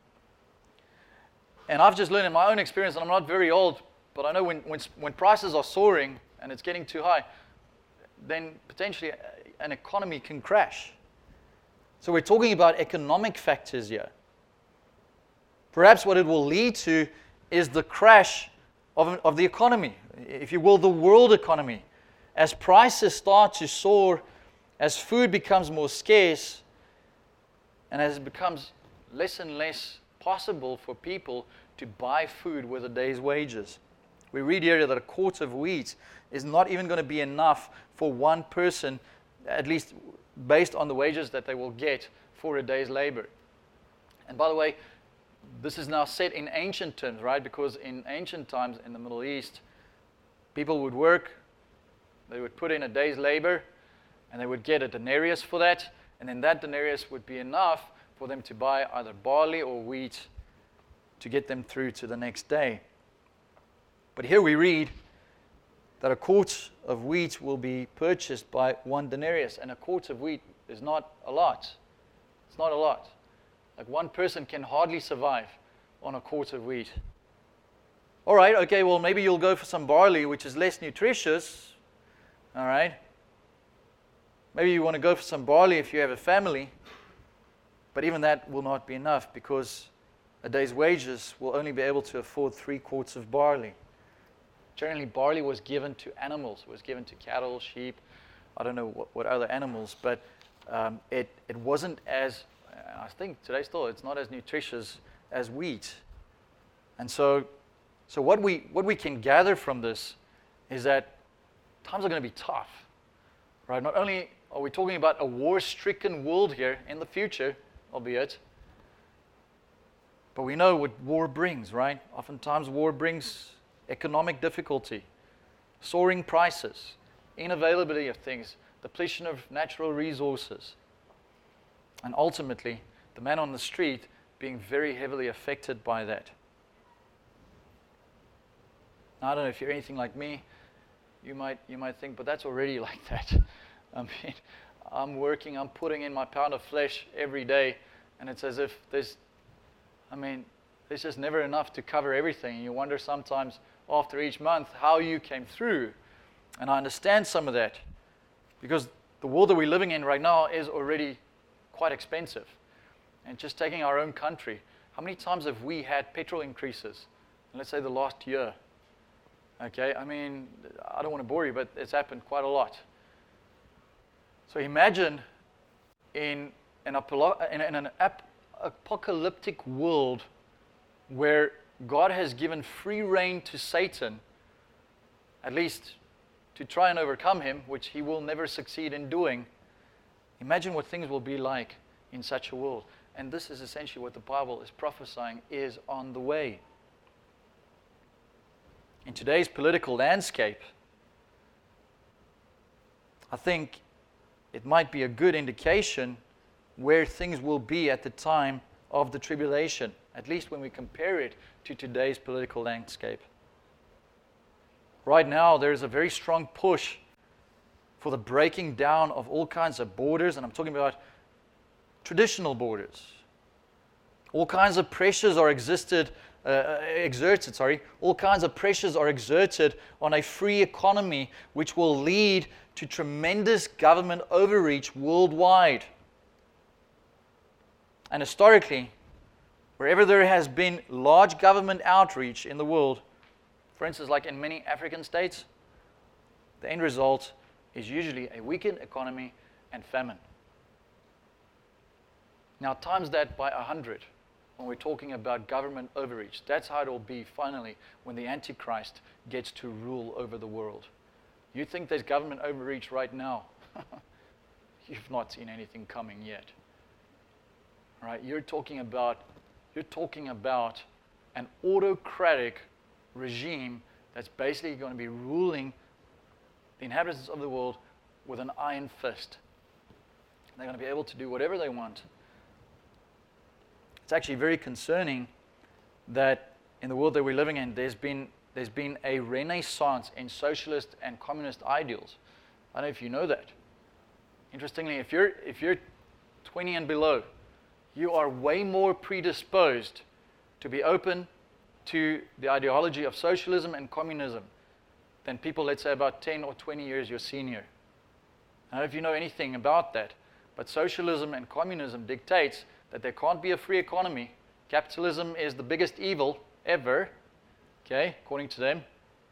And I've just learned in my own experience, and I'm not very old, but I know when when, when prices are soaring and it's getting too high, then potentially an economy can crash. So we're talking about economic factors here. Perhaps what it will lead to is the crash of, of the economy, if you will, the world economy. As prices start to soar, as food becomes more scarce, and as it becomes less and less possible for people to buy food with a day's wages. We read here that a quart of wheat is not even going to be enough for one person, at least based on the wages that they will get for a day's labor. And by the way, this is now set in ancient terms, right? Because in ancient times in the Middle East, people would work, they would put in a day's labor, and they would get a denarius for that, and then that denarius would be enough for them to buy either barley or wheat to get them through to the next day. But here we read that a quart of wheat will be purchased by one denarius, and a quart of wheat is not a lot. It's not a lot. Like one person can hardly survive on a quart of wheat. All right, okay, well, maybe you'll go for some barley, which is less nutritious. All right. Maybe you want to go for some barley if you have a family. But even that will not be enough because a day's wages will only be able to afford three quarts of barley. Generally, barley was given to animals. It was given to cattle, sheep, I don't know what, what other animals, but Um, it, it wasn't as, I think today still, it's not as nutritious as wheat. And so, so what we what we can gather from this is that times are going to be tough, right? Not only are we talking about a war-stricken world here in the future, albeit, but we know what war brings, right? Oftentimes war brings economic difficulty, soaring prices, inavailability of things, depletion of natural resources, and ultimately, the man on the street being very heavily affected by that. Now, I don't know if you're anything like me, you might you might think, but that's already like that. I mean, I'm working, I'm putting in my pound of flesh every day, and it's as if there's, I mean, there's just never enough to cover everything. And you wonder sometimes after each month how you came through. And I understand some of that, because the world that we're living in right now is already quite expensive. And just taking our own country, how many times have we had petrol increases? Let's say the last year. Okay, I mean, I don't want to bore you, but it's happened quite a lot. So imagine in an, in an apocalyptic world where God has given free rein to Satan, at least to try and overcome him, which he will never succeed in doing. Imagine what things will be like in such a world. And this is essentially what the Bible is prophesying is on the way. In today's political landscape, I think it might be a good indication where things will be at the time of the tribulation, at least when we compare it to today's political landscape. Right now, there's a very strong push for the breaking down of all kinds of borders, and I'm talking about traditional borders. All kinds of pressures are existed, uh, exerted, sorry, all kinds of pressures are exerted on a free economy, which will lead to tremendous government overreach worldwide. And historically, wherever there has been large government outreach in the world, for instance, like in many African states, the end result is usually a weakened economy and famine. Now, times that by a hundred when we're talking about government overreach. That's how it will be finally when the Antichrist gets to rule over the world. You think there's government overreach right now? You've not seen anything coming yet. All right? You're talking about you're talking about an autocratic regime that's basically going to be ruling the inhabitants of the world with an iron fist. They're going to be able to do whatever they want. It's actually very concerning that in the world that we're living in, there's been there's been a renaissance in socialist and communist ideals. I don't know if you know that. Interestingly, if you're if you're twenty and below, you are way more predisposed to be open to the ideology of socialism and communism than people, let's say, about ten or twenty years your senior. I don't know if you know anything about that, but socialism and communism dictates that there can't be a free economy. Capitalism is the biggest evil ever, okay, according to them.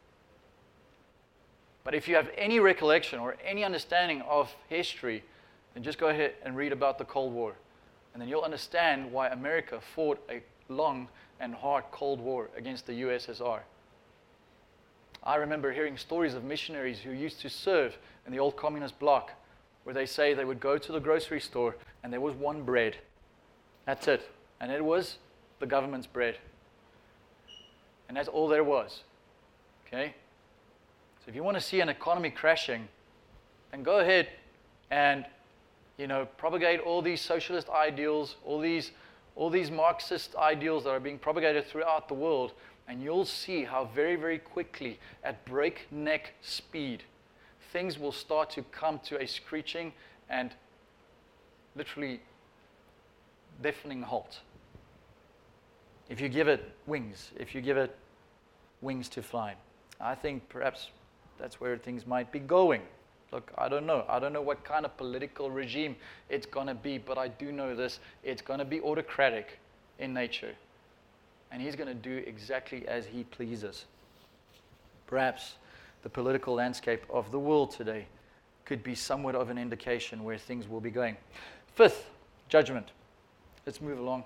But if you have any recollection or any understanding of history, then just go ahead and read about the Cold War. And then you'll understand why America fought a long and hard Cold War against the U S S R. I remember hearing stories of missionaries who used to serve in the old communist bloc, where they say they would go to the grocery store and there was one bread. That's it. And it was the government's bread. And that's all there was. Okay? So if you want to see an economy crashing, then go ahead and, you know, propagate all these socialist ideals, all these, all these Marxist ideals that are being propagated throughout the world, and you'll see how very, very quickly, at breakneck speed, things will start to come to a screeching and literally deafening halt. If you give it wings, if you give it wings to fly. I think perhaps that's where things might be going. Look, I don't know. I don't know what kind of political regime it's going to be, but I do know this. It's going to be autocratic in nature. And he's going to do exactly as he pleases. Perhaps the political landscape of the world today could could be somewhat of an indication where things will be going. Fifth, judgment. Let's move along.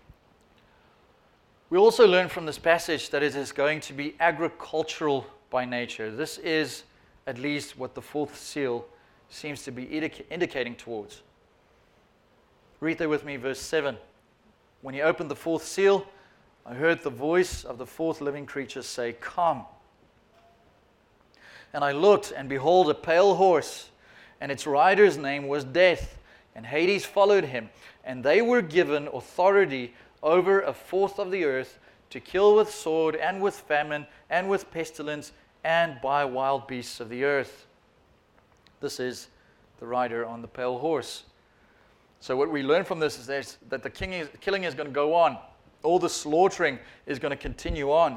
We also learn from this passage that it is going to be agricultural by nature. This is at least what the fourth seal seems to be indica- indicating towards. Read there with me, verse seven. When he opened the fourth seal, I heard the voice of the fourth living creature say, "Come." And I looked, and behold, a pale horse, and its rider's name was Death, and Hades followed him. And they were given authority over a fourth of the earth to kill with sword, and with famine, and with pestilence, and by wild beasts of the earth. This is the rider on the pale horse. So what we learn from this is that the king is, killing is going to go on. All the slaughtering is going to continue on.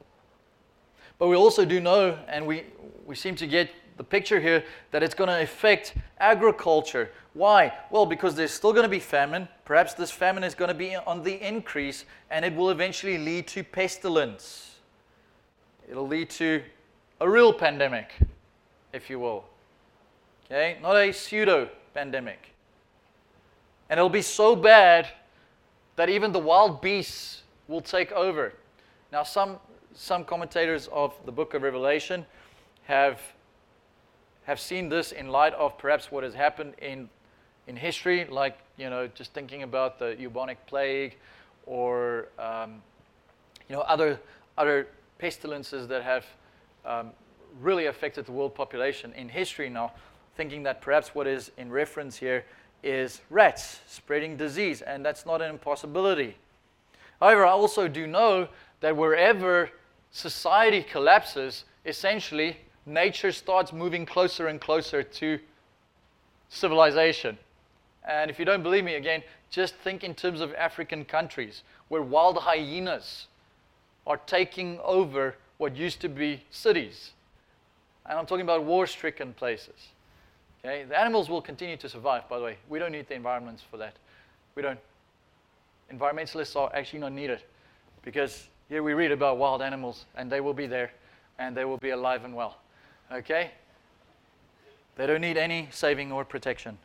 But we also do know, and we, we seem to get the picture here, that it's going to affect agriculture. Why? Well, because there's still going to be famine. Perhaps this famine is going to be on the increase, and it will eventually lead to pestilence. It'll lead to a real pandemic, if you will. Okay? Not a pseudo-pandemic. And it'll be so bad that even the wild beasts will take over. Now, some some commentators of the book of Revelation have have seen this in light of perhaps what has happened in in history, like, you know, just thinking about the bubonic plague, or um, you know, other other pestilences that have um, really affected the world population in history. Now, thinking that perhaps what is in reference here is rats spreading disease, and that's not an impossibility. However, I also do know that wherever society collapses, essentially nature starts moving closer and closer to civilization. And if you don't believe me, again, just think in terms of African countries where wild hyenas are taking over what used to be cities. And I'm talking about war-stricken places. Okay? The animals will continue to survive, by the way. We don't need the environments for that. We don't. Environmentalists are actually not needed, because here we read about wild animals, and they will be there, and they will be alive and well. Okay? They don't need any saving or protection.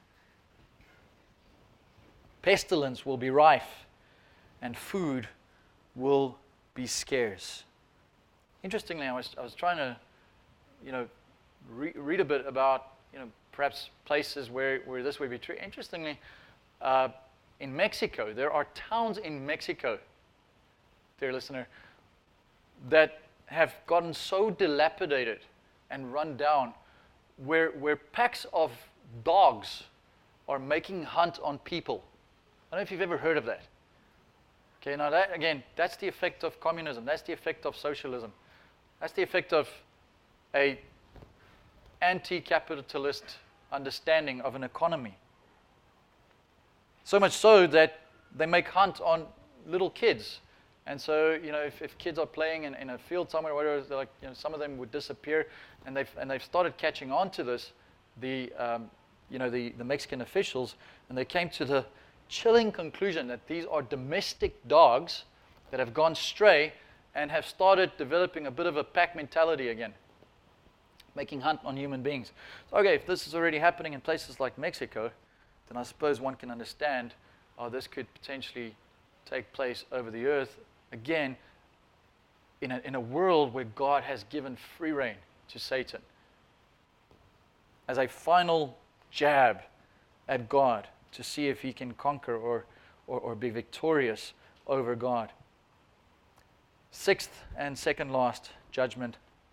Pestilence will be rife, and food will be scarce. Interestingly, I was I was trying to, you know, re- read a bit about, you know, perhaps places where, where this would be true. Interestingly, uh, in Mexico, there are towns in Mexico, dear listener, that have gotten so dilapidated and run down, where where packs of dogs are making hunt on people. I don't know if you've ever heard of that. Okay, now that, again, that's the effect of communism. That's the effect of socialism. That's the effect of a anti-capitalist understanding of an economy. So much so that they make hunt on little kids. And so, you know, if, if kids are playing in, in a field somewhere, whatever, they're like, you know, some of them would disappear, and they've and they've started catching on to this, the um, you know, the, the Mexican officials, and they came to the chilling conclusion that these are domestic dogs that have gone stray and have started developing a bit of a pack mentality again, making hunt on human beings. So, okay, if this is already happening in places like Mexico, then I suppose one can understand how this could potentially take place over the earth, again, in a, in a world where God has given free rein to Satan as a final jab at God to see if he can conquer or, or, or be victorious over God. Sixth and second last, judgment.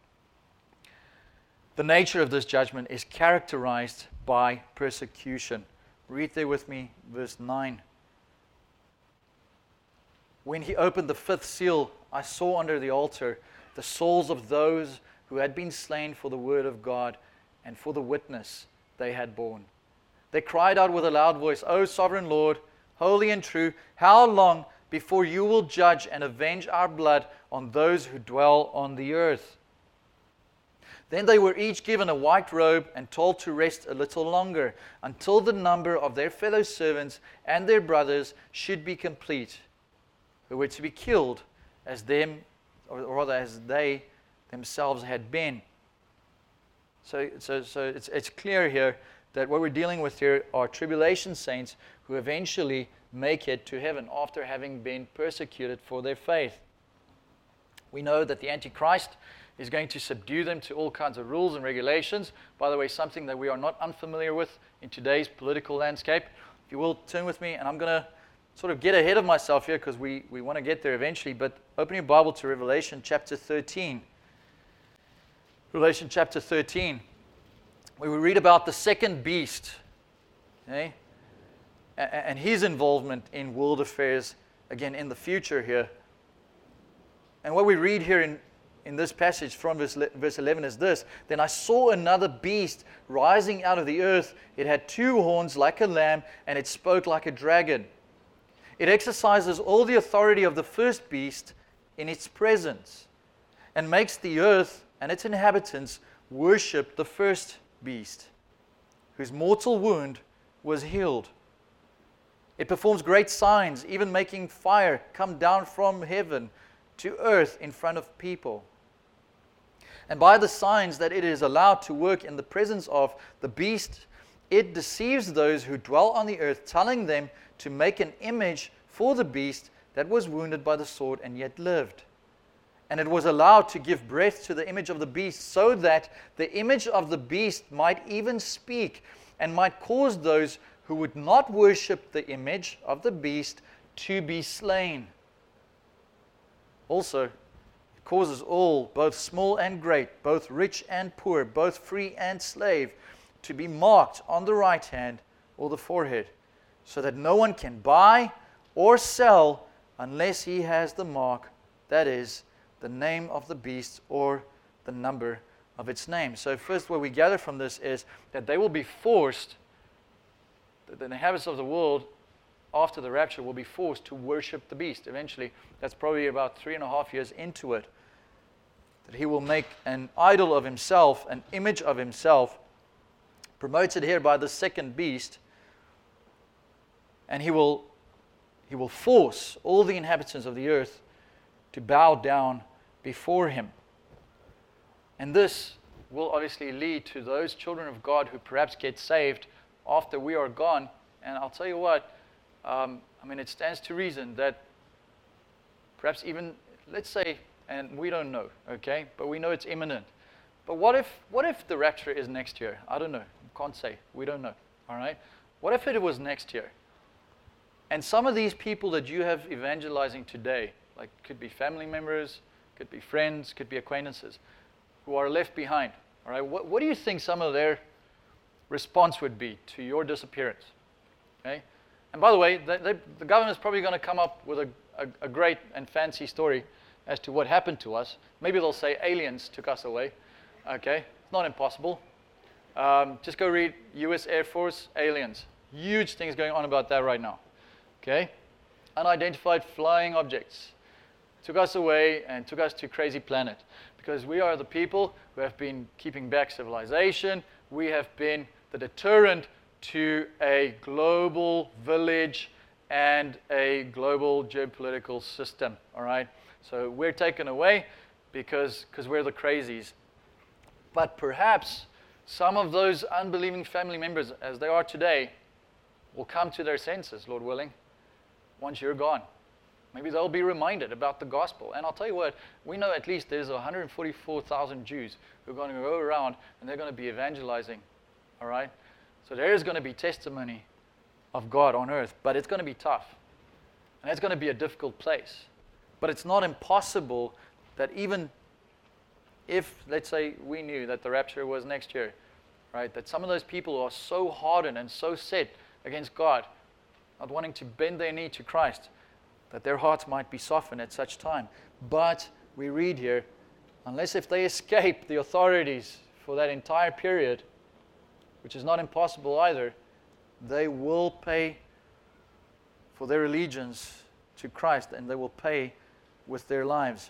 The nature of this judgment is characterized by persecution. Read there with me, verse nine. When he opened the fifth seal, I saw under the altar the souls of those who had been slain for the word of God and for the witness they had borne. They cried out with a loud voice, O sovereign Lord, holy and true, how long before you will judge and avenge our blood on those who dwell on the earth? Then they were each given a white robe and told to rest a little longer, until the number of their fellow servants and their brothers should be complete, who were to be killed as them, or rather as they themselves had been. So, so, so it's, it's clear here that what we're dealing with here are tribulation saints who eventually make it to heaven after having been persecuted for their faith. We know that the Antichrist is going to subdue them to all kinds of rules and regulations. By the way, something that we are not unfamiliar with in today's political landscape. If you will, turn with me, and I'm going to sort of get ahead of myself here because we, we want to get there eventually, but open your Bible to Revelation chapter thirteen. Revelation chapter thirteen, where we read about the second beast, okay, and his involvement in world affairs, again, in the future here. And what we read here in, in this passage from verse, verse eleven is this: Then I saw another beast rising out of the earth. It had two horns like a lamb, and it spoke like a dragon. It exercises all the authority of the first beast in its presence, and makes the earth and its inhabitants worship the first beast, whose mortal wound was healed. It performs great signs, even making fire come down from heaven to earth in front of people. And by the signs that it is allowed to work in the presence of the beast, it deceives those who dwell on the earth, telling them to make an image for the beast that was wounded by the sword and yet lived. And it was allowed to give breath to the image of the beast, so that the image of the beast might even speak and might cause those who would not worship the image of the beast to be slain. Also, it causes all, both small and great, both rich and poor, both free and slave, to be marked on the right hand or the forehead, so that no one can buy or sell unless he has the mark, that is, the name of the beast or the number of its name. So first, what we gather from this is that they will be forced, the inhabitants of the world after the rapture will be forced to worship the beast. Eventually, that's probably about three and a half years into it, that he will make an idol of himself, an image of himself, promoted here by the second beast, and he will he will force all the inhabitants of the earth to bow down before him. And this will obviously lead to those children of God who perhaps get saved after we are gone. And I'll tell you what, um, I mean, it stands to reason that perhaps even, let's say, and we don't know, okay, but we know it's imminent. But what if what if the rapture is next year? I don't know. Can't say. We don't know. All right? What if it was next year? And some of these people that you have evangelizing today, like could be family members, could be friends, could be acquaintances, who are left behind. All right? What, what do you think some of their response would be to your disappearance? Okay? And by the way, they, they, the government's probably going to come up with a, a, a great and fancy story as to what happened to us. Maybe they'll say aliens took us away. Okay? It's not impossible. Um, just go read U S Air Force aliens. Huge things going on about that right now. Okay? Unidentified flying objects took us away and took us to crazy planet, because we are the people who have been keeping back civilization. We have been the deterrent to a global village and a global geopolitical system. All right? So we're taken away because because we're the crazies. But perhaps some of those unbelieving family members, as they are today, will come to their senses, Lord willing, once you're gone. Maybe they'll be reminded about the gospel. And I'll tell you what, we know at least there's one hundred forty-four thousand Jews who are going to go around and they're going to be evangelizing. All right? So there is going to be testimony of God on earth, but it's going to be tough. And it's going to be a difficult place. But it's not impossible that even if, let's say, we knew that the rapture was next year, right, that some of those people who are so hardened and so set against God, not wanting to bend their knee to Christ, that their hearts might be softened at such time. But we read here, unless if they escape the authorities for that entire period, which is not impossible either, they will pay for their allegiance to Christ, and they will pay with their lives.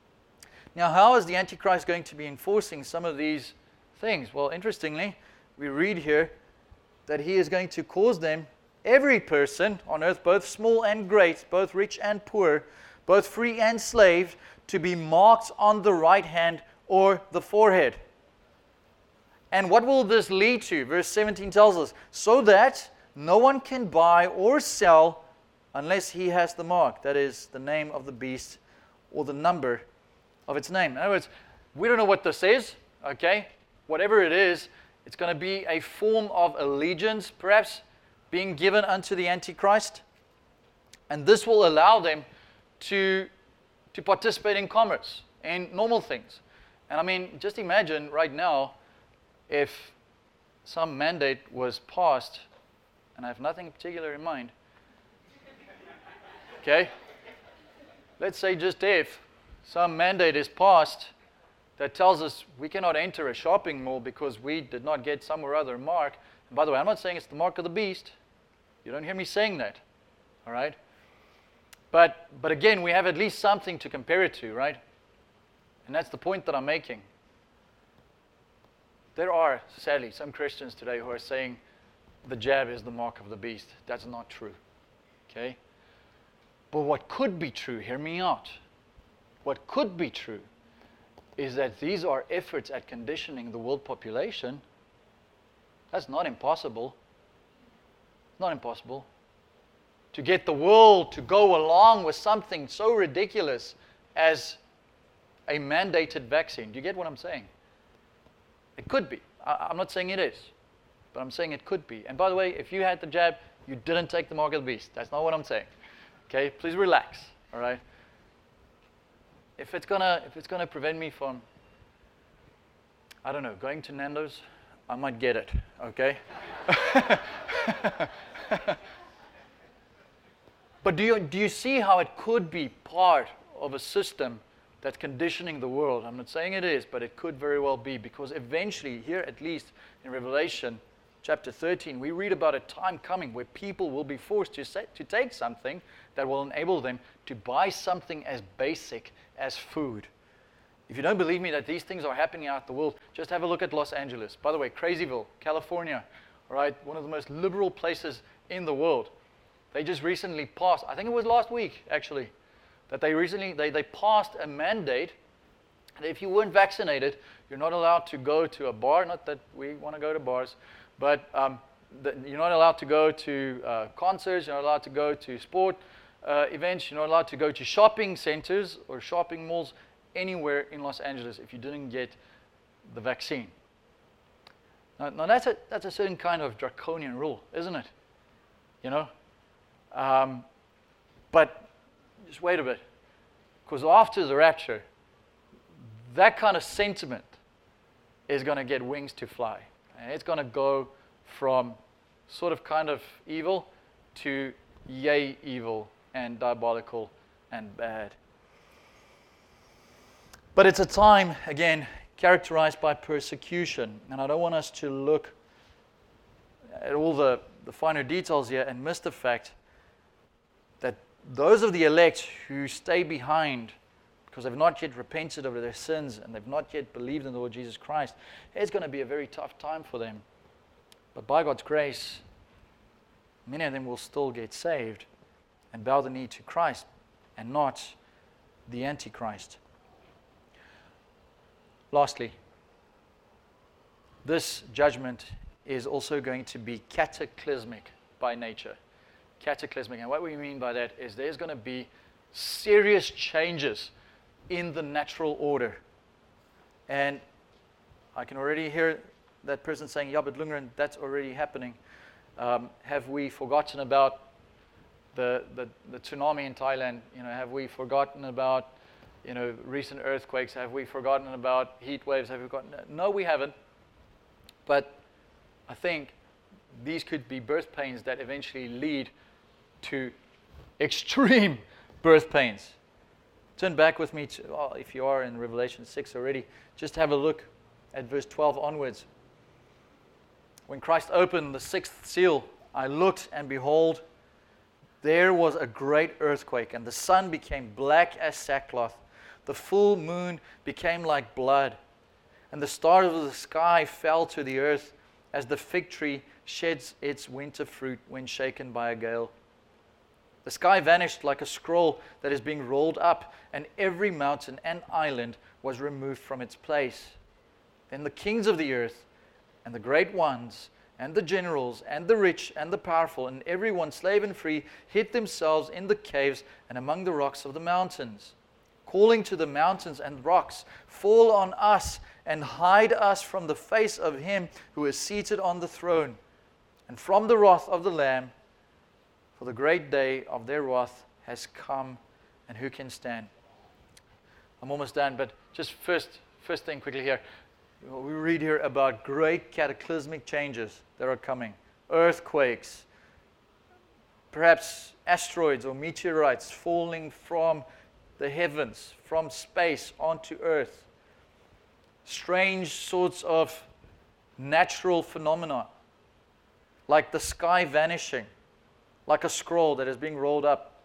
Now, how is the Antichrist going to be enforcing some of these things? Well, interestingly, we read here that he is going to cause them, every person on earth, both small and great, both rich and poor, both free and slave, to be marked on the right hand or the forehead. And what will this lead to? Verse seventeen tells us, so that no one can buy or sell unless he has the mark, that is, the name of the beast or the number of its name. In other words, we don't know what this is, okay? Whatever it is, it's going to be a form of allegiance, perhaps, being given unto the Antichrist. And this will allow them to, to participate in commerce and normal things. And I mean, just imagine right now if some mandate was passed, and I have nothing particular in mind, okay? Let's say just if some mandate is passed that tells us we cannot enter a shopping mall because we did not get some or other mark. And by the way, I'm not saying it's the mark of the beast. You don't hear me saying that, all right? But, but again, we have at least something to compare it to, right? And that's the point that I'm making. There are, sadly, some Christians today who are saying the jab is the mark of the beast. That's not true, okay? But what could be true, hear me out, what could be true is that these are efforts at conditioning the world population. That's not impossible. Not impossible. To get the world to go along with something so ridiculous as a mandated vaccine. Do you get what I'm saying? It could be. I, I'm not saying it is, but I'm saying it could be. And by the way, if you had the jab, you didn't take the mark of the beast. That's not what I'm saying. Okay, please relax. All right. If it's gonna, if it's gonna prevent me from, I don't know, going to Nando's, I might get it. Okay. But do you do you see how it could be part of a system that's conditioning the world? I'm not saying it is, but it could very well be, because eventually, here at least in Revelation chapter thirteen, we read about a time coming where people will be forced to say, to take something that will enable them to buy something as basic as food. If you don't believe me that these things are happening out in the world, just have a look at Los Angeles. By the way, Crazyville, California, right? One of the most liberal places in the world. They just recently passed, I think it was last week actually, that they recently, they, they passed a mandate that if you weren't vaccinated, you're not allowed to go to a bar. Not that we want to go to bars, but um, the, you're not allowed to go to uh, concerts, you're not allowed to go to sport uh, events, you're not allowed to go to shopping centers or shopping malls anywhere in Los Angeles if you didn't get the vaccine. Now, now that's, a, that's a certain kind of draconian rule, isn't it? You know? Um, but just wait a bit, because after the rapture, that kind of sentiment is going to get wings to fly. And it's going to go from sort of kind of evil to yay evil and diabolical and bad. But it's a time, again, characterized by persecution. And I don't want us to look at all the, the finer details here and miss the fact that those of the elect who stay behind because they've not yet repented of their sins and they've not yet believed in the Lord Jesus Christ, it's going to be a very tough time for them. But by God's grace, many of them will still get saved and bow the knee to Christ and not the Antichrist. Lastly, this judgment is also going to be cataclysmic by nature. Cataclysmic. And what we mean by that is there's going to be serious changes in the natural order. And I can already hear that person saying, yeah, but Lundgren, that's already happening. Um, have we forgotten about the, the, the tsunami in Thailand? You know, have we forgotten about, you know, recent earthquakes? Have we forgotten about heat waves? Have we forgotten? No, we haven't. But I think these could be birth pains that eventually lead to extreme birth pains. Turn back with me to, well, if you are in Revelation six already, just have a look at verse twelve onwards. When Christ opened the sixth seal, I looked, and behold, there was a great earthquake, and the sun became black as sackcloth. The full moon became like blood, and the stars of the sky fell to the earth as the fig tree sheds its winter fruit when shaken by a gale. The sky vanished like a scroll that is being rolled up, and every mountain and island was removed from its place. Then the kings of the earth and the great ones, and the generals, and the rich, and the powerful, and everyone, slave and free, hid themselves in the caves and among the rocks of the mountains, calling to the mountains and rocks, fall on us and hide us from the face of him who is seated on the throne, and from the wrath of the Lamb, for the great day of their wrath has come, and who can stand? I'm almost done, but just first, first thing quickly here. We read here about great cataclysmic changes that are coming. Earthquakes, perhaps asteroids or meteorites falling from the heavens, from space onto earth. Strange sorts of natural phenomena, like the sky vanishing, like a scroll that is being rolled up,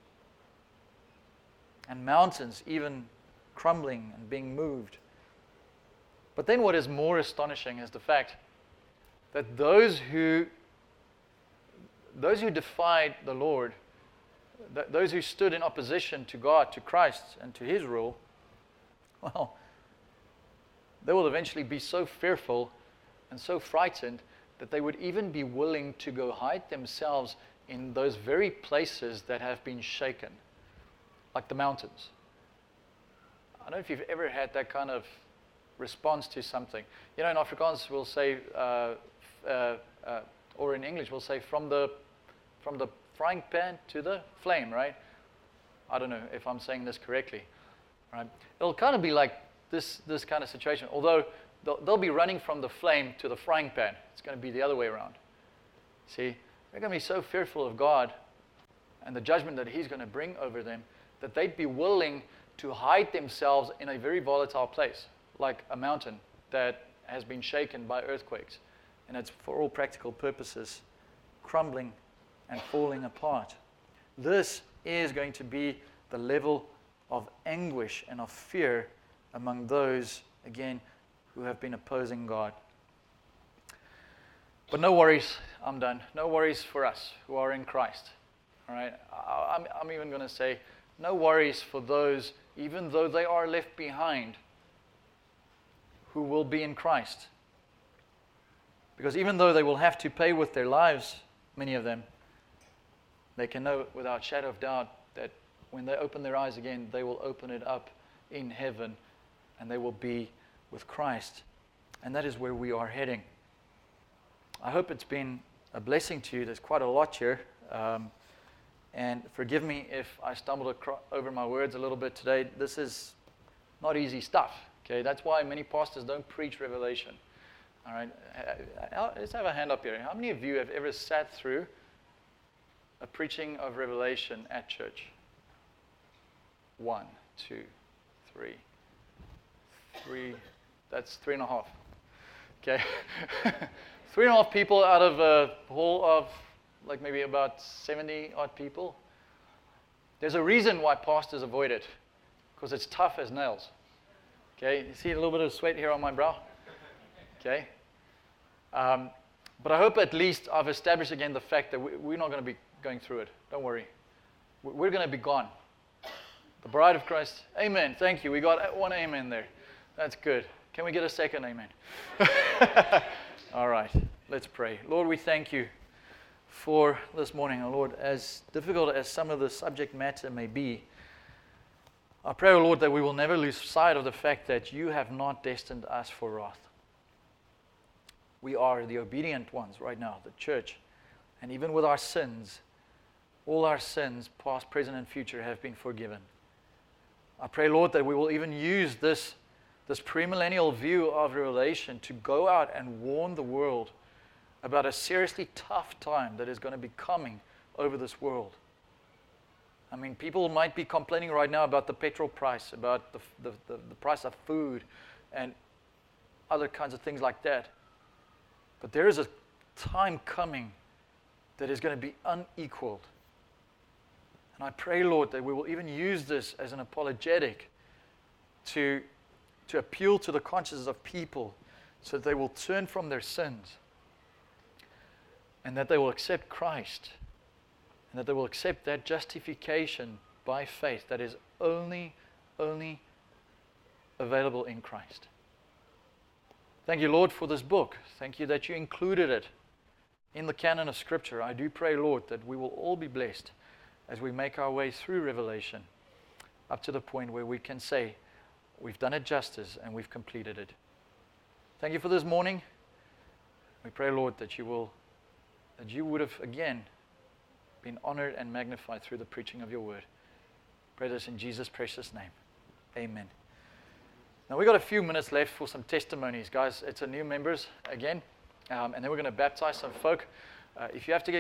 and mountains even crumbling and being moved. But then what is more astonishing is the fact that those who those who defied the Lord, th- those who stood in opposition to God, to Christ, and to his rule, well, they will eventually be so fearful and so frightened that they would even be willing to go hide themselves in those very places that have been shaken, like the mountains. I don't know if you've ever had that kind of response to something. You know, in Afrikaans we'll say, uh, uh, uh, or in English we'll say, from the from the frying pan to the flame, right? I don't know if I'm saying this correctly, right? It'll kind of be like this this kind of situation, although they'll, they'll be running from the flame to the frying pan. It's going to be the other way around. See, they're going to be so fearful of God and the judgment that he's going to bring over them that they'd be willing to hide themselves in a very volatile place, like a mountain that has been shaken by earthquakes, and it's, for all practical purposes, crumbling and falling apart. This is going to be the level of anguish and of fear among those, again, who have been opposing God. But no worries, I'm done. No worries for us who are in Christ. All right? I'm, I'm even going to say, no worries for those, even though they are left behind, who will be in Christ. Because even though they will have to pay with their lives, many of them, they can know without shadow of doubt that when they open their eyes again, they will open it up in heaven and they will be with Christ. And that is where we are heading. I hope it's been a blessing to you. There's quite a lot here. Um, and forgive me if I stumbled across, over my words a little bit today. This is not easy stuff. Okay, that's why many pastors don't preach Revelation. All right, let's have a hand up here. How many of you have ever sat through a preaching of Revelation at church? One, two, three, three. That's three and a half. Okay, three and a half people out of a hall of like maybe about seventy odd people. There's a reason why pastors avoid it, because it's tough as nails. Okay, you see a little bit of sweat here on my brow? Okay. Um, but I hope at least I've established again the fact that we, we're not going to be going through it. Don't worry. We're going to be gone. The bride of Christ. Amen. Thank you. We got one amen there. That's good. Can we get a second amen? All right. Let's pray. Lord, we thank you for this morning. Oh, Lord, as difficult as some of the subject matter may be, I pray, O Lord, that we will never lose sight of the fact that you have not destined us for wrath. We are the obedient ones right now, the church. And even with our sins, all our sins, past, present, and future, have been forgiven. I pray, Lord, that we will even use this, this premillennial view of Revelation to go out and warn the world about a seriously tough time that is going to be coming over this world. I mean, people might be complaining right now about the petrol price, about the, the, the, the price of food, and other kinds of things like that. But there is a time coming that is going to be unequaled. And I pray, Lord, that we will even use this as an apologetic to, to appeal to the consciences of people so that they will turn from their sins and that they will accept Christ. And that they will accept that justification by faith that is only, only available in Christ. Thank you, Lord, for this book. Thank you that you included it in the canon of Scripture. I do pray, Lord, that we will all be blessed as we make our way through Revelation up to the point where we can say we've done it justice and we've completed it. Thank you for this morning. We pray, Lord, that you will, that you would have again been honored and magnified through the preaching of your word. Pray this in Jesus' precious name. Amen. Now we've got a few minutes left for some testimonies, guys. It's a new members again, um, and then we're going to baptize some folk. Uh, if you have to get